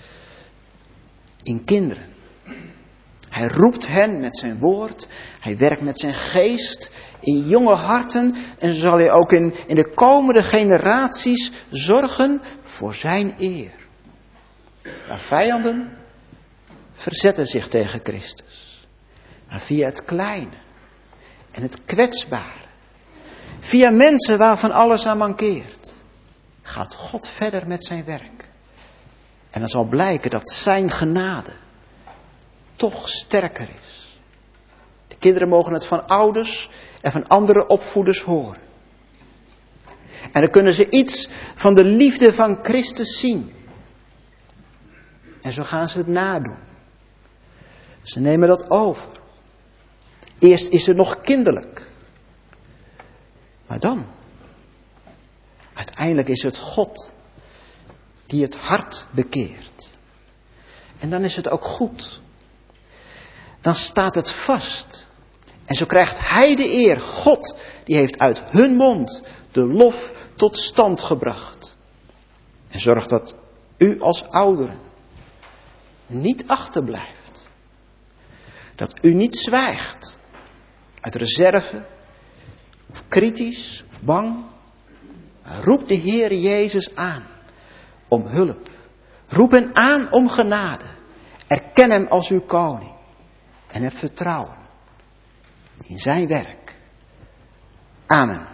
in kinderen. Hij roept hen met zijn woord. Hij werkt met zijn geest in jonge harten. En zo zal hij ook in de komende generaties zorgen voor zijn eer. Maar vijanden verzetten zich tegen Christus. Maar via het kleine en het kwetsbare. Via mensen waarvan alles aan mankeert. Gaat God verder met zijn werk. En dan zal blijken dat zijn genade toch sterker is. De kinderen mogen het van ouders en van andere opvoeders horen. En dan kunnen ze iets van de liefde van Christus zien. En zo gaan ze het nadoen. Ze nemen dat over. Eerst is het nog kinderlijk. Maar dan, uiteindelijk is het God die het hart bekeert. En dan is het ook goed. Dan staat het vast. En zo krijgt hij de eer. God, die heeft uit hun mond de lof tot stand gebracht. En zorgt dat u als ouderen niet achterblijft. Dat u niet zwijgt. Uit reserve, of kritisch, of bang. Roep de Heer Jezus aan om hulp. Roep hem aan om genade. Erken hem als uw koning. En heb vertrouwen in zijn werk. Amen.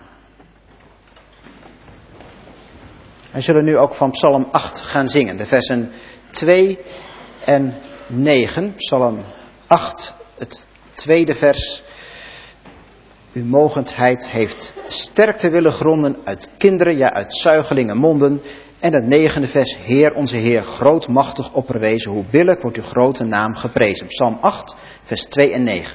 Wij zullen nu ook van Psalm 8 gaan zingen, de versen 2 en 9. Psalm 8, het tweede vers. Uw mogendheid heeft sterkte willen gronden uit kinderen, ja uit zuigelingen monden. En het negende vers, Heer onze Heer, grootmachtig opperwezen, hoe billijk wordt uw grote naam geprezen. Psalm 8, vers 2 en 9.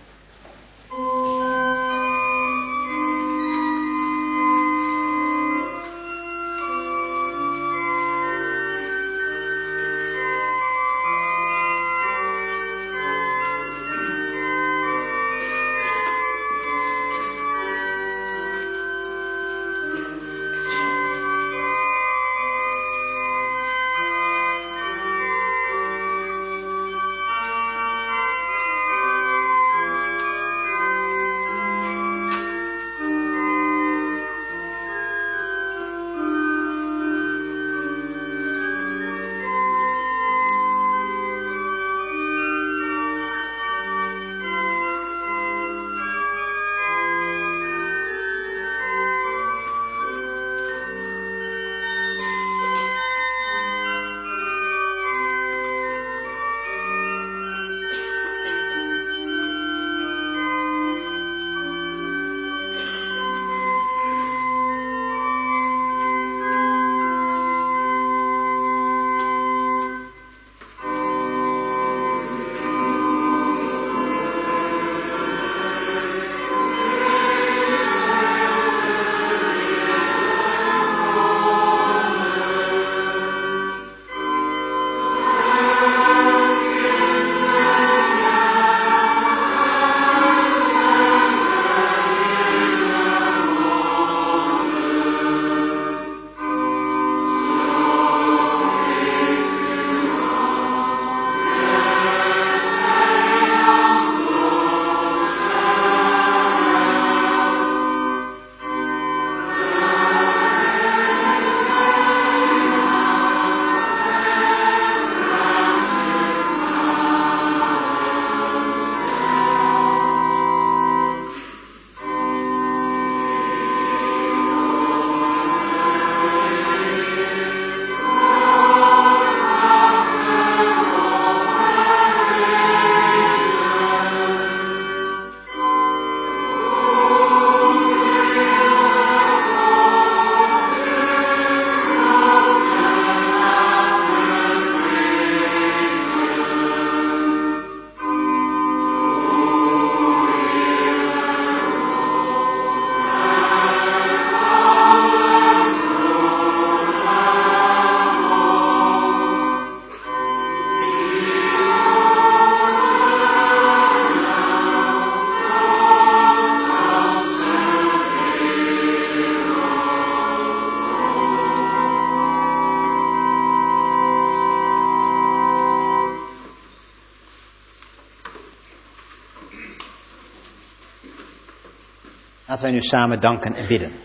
Laten wij nu samen danken en bidden.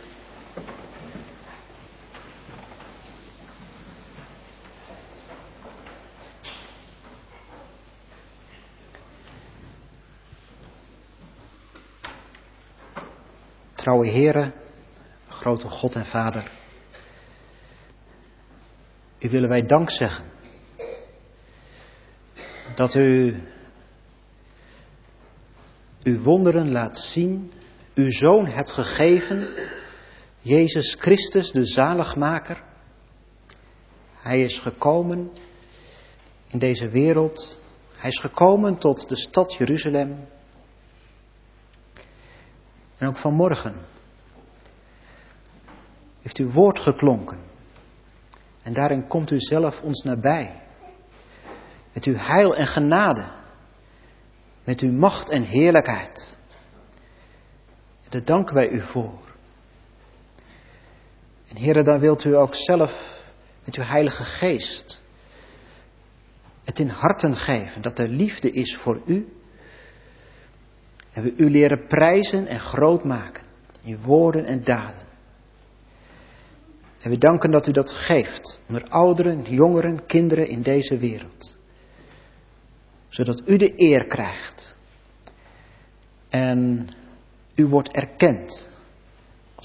Trouwe Heere, grote God en Vader, U willen wij dank zeggen dat U uw wonderen laat zien, uw Zoon hebt gegeven, Jezus Christus, de zaligmaker. Hij is gekomen in deze wereld, hij is gekomen tot de stad Jeruzalem. En ook vanmorgen heeft uw woord geklonken. En daarin komt u zelf ons nabij. Met uw heil en genade. Met uw macht en heerlijkheid. En daar danken wij u voor. En Heere, dan wilt u ook zelf met uw Heilige Geest het in harten geven dat er liefde is voor u. En we u leren prijzen en groot maken in woorden en daden. En we danken dat u dat geeft onder ouderen, jongeren, kinderen in deze wereld. Zodat u de eer krijgt. En u wordt erkend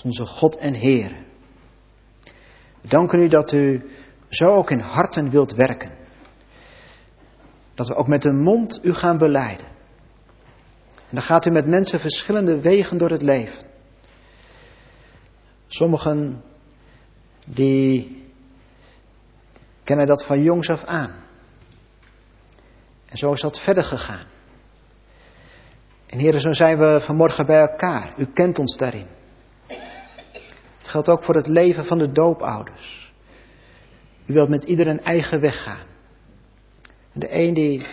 onze God en Heer. We danken u dat u zo ook in harten wilt werken. Dat we ook met de mond u gaan belijden. En dan gaat u met mensen verschillende wegen door het leven. Sommigen die kennen dat van jongs af aan. En zo is dat verder gegaan. En Heer, zo zijn we vanmorgen bij elkaar. U kent ons daarin. Het geldt ook voor het leven van de doopouders. U wilt met ieder een eigen weg gaan. En de een die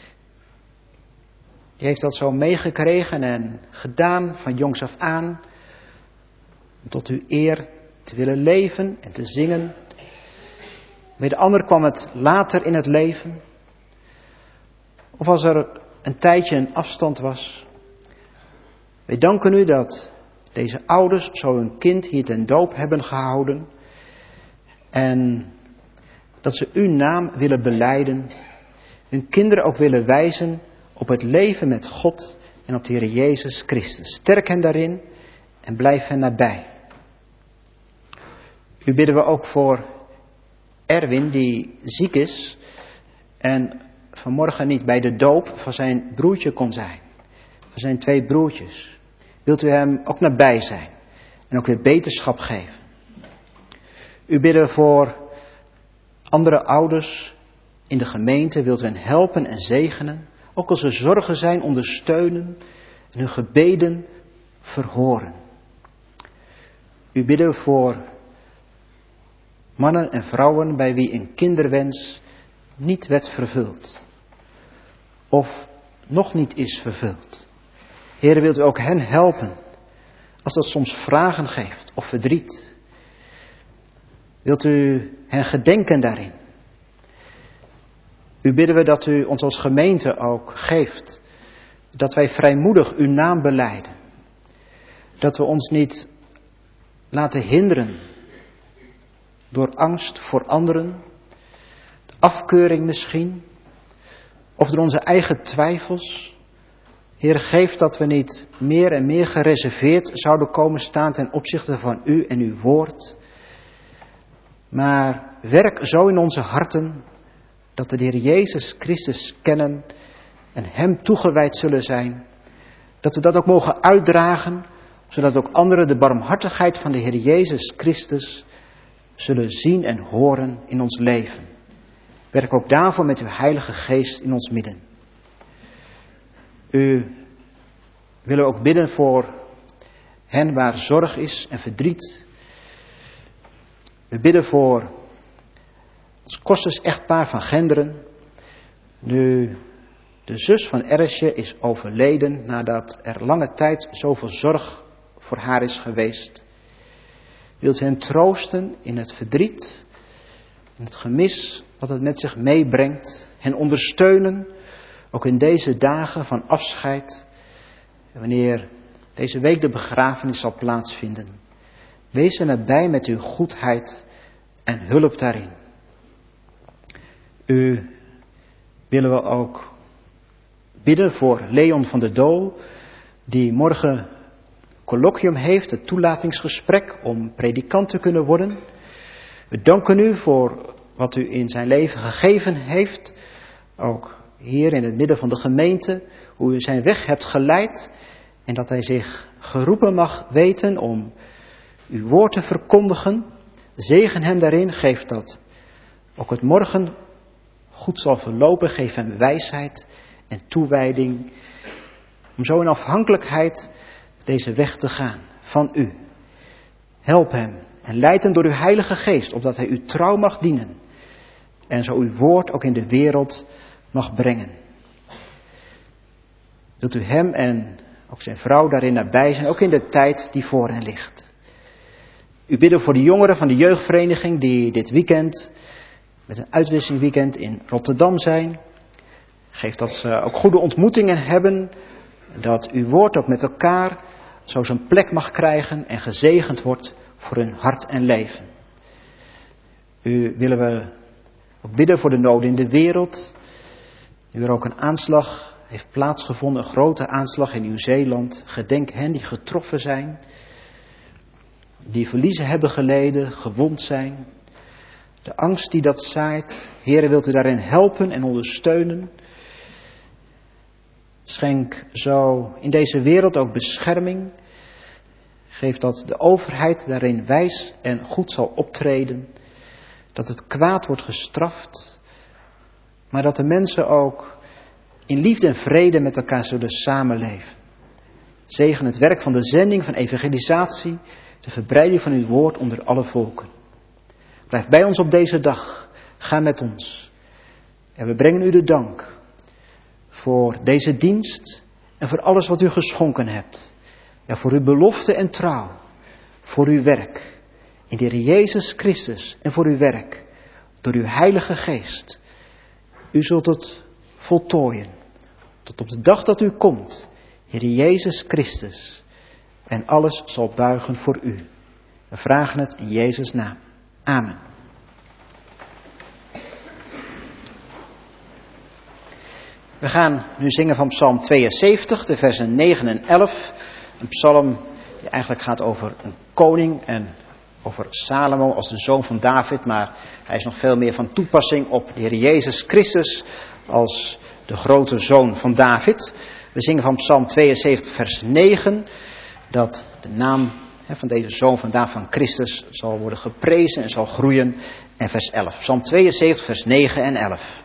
heeft dat zo meegekregen en gedaan van jongs af aan. Om tot uw eer te willen leven en te zingen. Bij de ander kwam het later in het leven. Of als er een tijdje een afstand was. Wij danken u dat deze ouders zo hun kind hier ten doop hebben gehouden. En dat ze uw naam willen belijden. Hun kinderen ook willen wijzen op het leven met God en op de Heer Jezus Christus. Sterk hen daarin en blijf hen nabij. U bidden we ook voor Erwin die ziek is en vanmorgen niet bij de doop van zijn broertje kon zijn. Van zijn 2 broertjes. Wilt u hem ook nabij zijn en ook weer beterschap geven. U bidden voor andere ouders in de gemeente. Wilt u hen helpen en zegenen. Ook als er zorgen zijn, ondersteunen en hun gebeden verhoren. U bidden voor mannen en vrouwen bij wie een kinderwens niet werd vervuld. Of nog niet is vervuld. Heer, wilt u ook hen helpen. Als dat soms vragen geeft of verdriet. Wilt u hen gedenken daarin. U bidden we dat u ons als gemeente ook geeft. Dat wij vrijmoedig uw naam belijden. Dat we ons niet laten hinderen. Door angst voor anderen. Afkeuring misschien. Of door onze eigen twijfels. Heer, geef dat we niet meer en meer gereserveerd zouden komen staan ten opzichte van u en uw woord. Maar werk zo in onze harten dat we de Heer Jezus Christus kennen en hem toegewijd zullen zijn. Dat we dat ook mogen uitdragen, zodat ook anderen de barmhartigheid van de Heer Jezus Christus zullen zien en horen in ons leven. Werk ook daarvoor met uw Heilige Geest in ons midden. U willen ook bidden voor hen waar zorg is en verdriet. We bidden voor ons kosters echtpaar van Genderen. Nu de zus van Ersje is overleden nadat er lange tijd zoveel zorg voor haar is geweest. Wilt hen troosten in het verdriet, in het gemis wat het met zich meebrengt. Hen ondersteunen, ook in deze dagen van afscheid. En wanneer deze week de begrafenis zal plaatsvinden. Wees er nabij met uw goedheid en hulp daarin. U willen we ook bidden voor Leon van der Dool, die morgen colloquium heeft, het toelatingsgesprek om predikant te kunnen worden. We danken u voor wat u in zijn leven gegeven heeft, ook hier in het midden van de gemeente, hoe u zijn weg hebt geleid en dat hij zich geroepen mag weten om uw woord te verkondigen. Zegen hem daarin, geef dat ook het morgen goed zal verlopen, geef hem wijsheid en toewijding om zo in afhankelijkheid deze weg te gaan van u. Help hem en leid hem door uw Heilige Geest, opdat hij u trouw mag dienen en zo uw woord ook in de wereld mag brengen. Wilt u hem en ook zijn vrouw daarin nabij zijn, ook in de tijd die voor hen ligt. U bidden voor de jongeren van de jeugdvereniging die dit weekend met een uitwisselingweekend in Rotterdam zijn. Geef dat ze ook goede ontmoetingen hebben, dat uw woord ook met elkaar zo zijn plek mag krijgen en gezegend wordt voor hun hart en leven. U willen we ook bidden voor de noden in de wereld. Nu er ook een aanslag heeft plaatsgevonden, een grote aanslag in Nieuw-Zeeland. Gedenk hen die getroffen zijn. die verliezen hebben geleden, gewond zijn. De angst die dat zaait. Heere, wilt u daarin helpen en ondersteunen. Schenk zo in deze wereld ook bescherming. Geef dat de overheid daarin wijs en goed zal optreden. Dat het kwaad wordt gestraft. Maar dat de mensen ook in liefde en vrede met elkaar zullen samenleven. Zegen het werk van de zending, van evangelisatie, de verbreiding van uw woord onder alle volken. Blijf bij ons op deze dag. Ga met ons. En we brengen u de dank voor deze dienst en voor alles wat u geschonken hebt. Ja, voor uw belofte en trouw. Voor uw werk in de Heer Jezus Christus en voor uw werk door uw Heilige Geest. U zult het voltooien tot op de dag dat u komt, Heer Jezus Christus. En alles zal buigen voor u. We vragen het in Jezus' naam. Amen. We gaan nu zingen van Psalm 72, de versen 9 en 11. Een psalm die eigenlijk gaat over een koning en over Salomo als de zoon van David. Maar hij is nog veel meer van toepassing op de Heer Jezus Christus als de grote zoon van David. We zingen van Psalm 72, vers 9, dat de naam van deze zoon van David van Christus zal worden geprezen en zal groeien. En vers 11. Psalm 72, vers 9 en 11.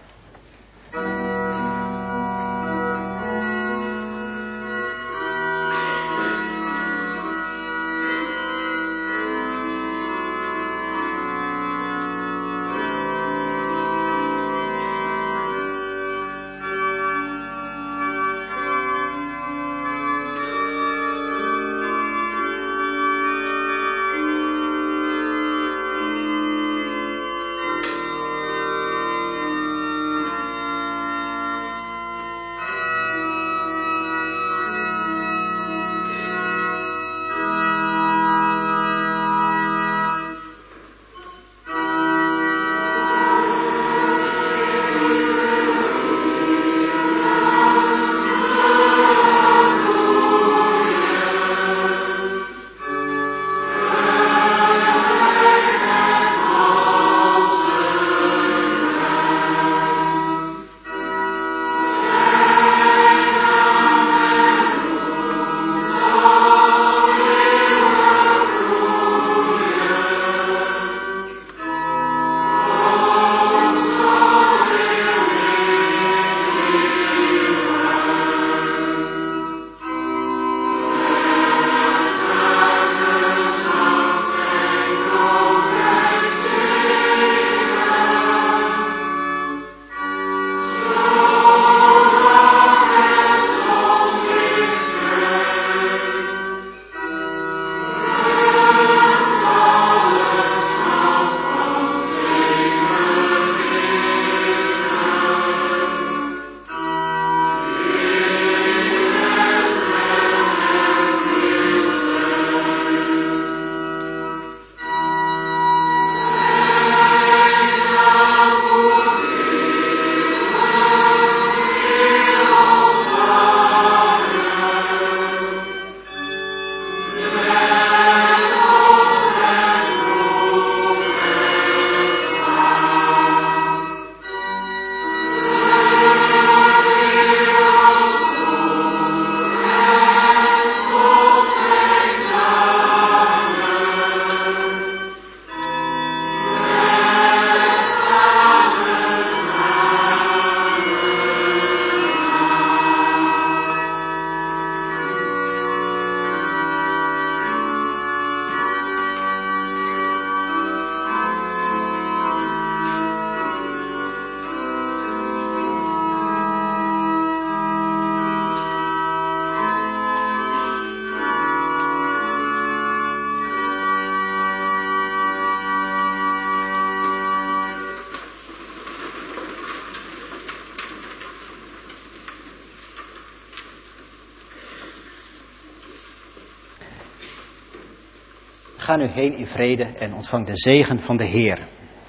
Ga nu heen in vrede en ontvang de zegen van de Heer.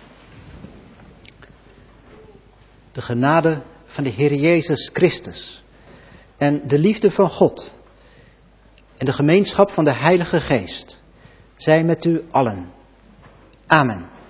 De genade van de Heer Jezus Christus en de liefde van God en de gemeenschap van de Heilige Geest zij met u allen. Amen.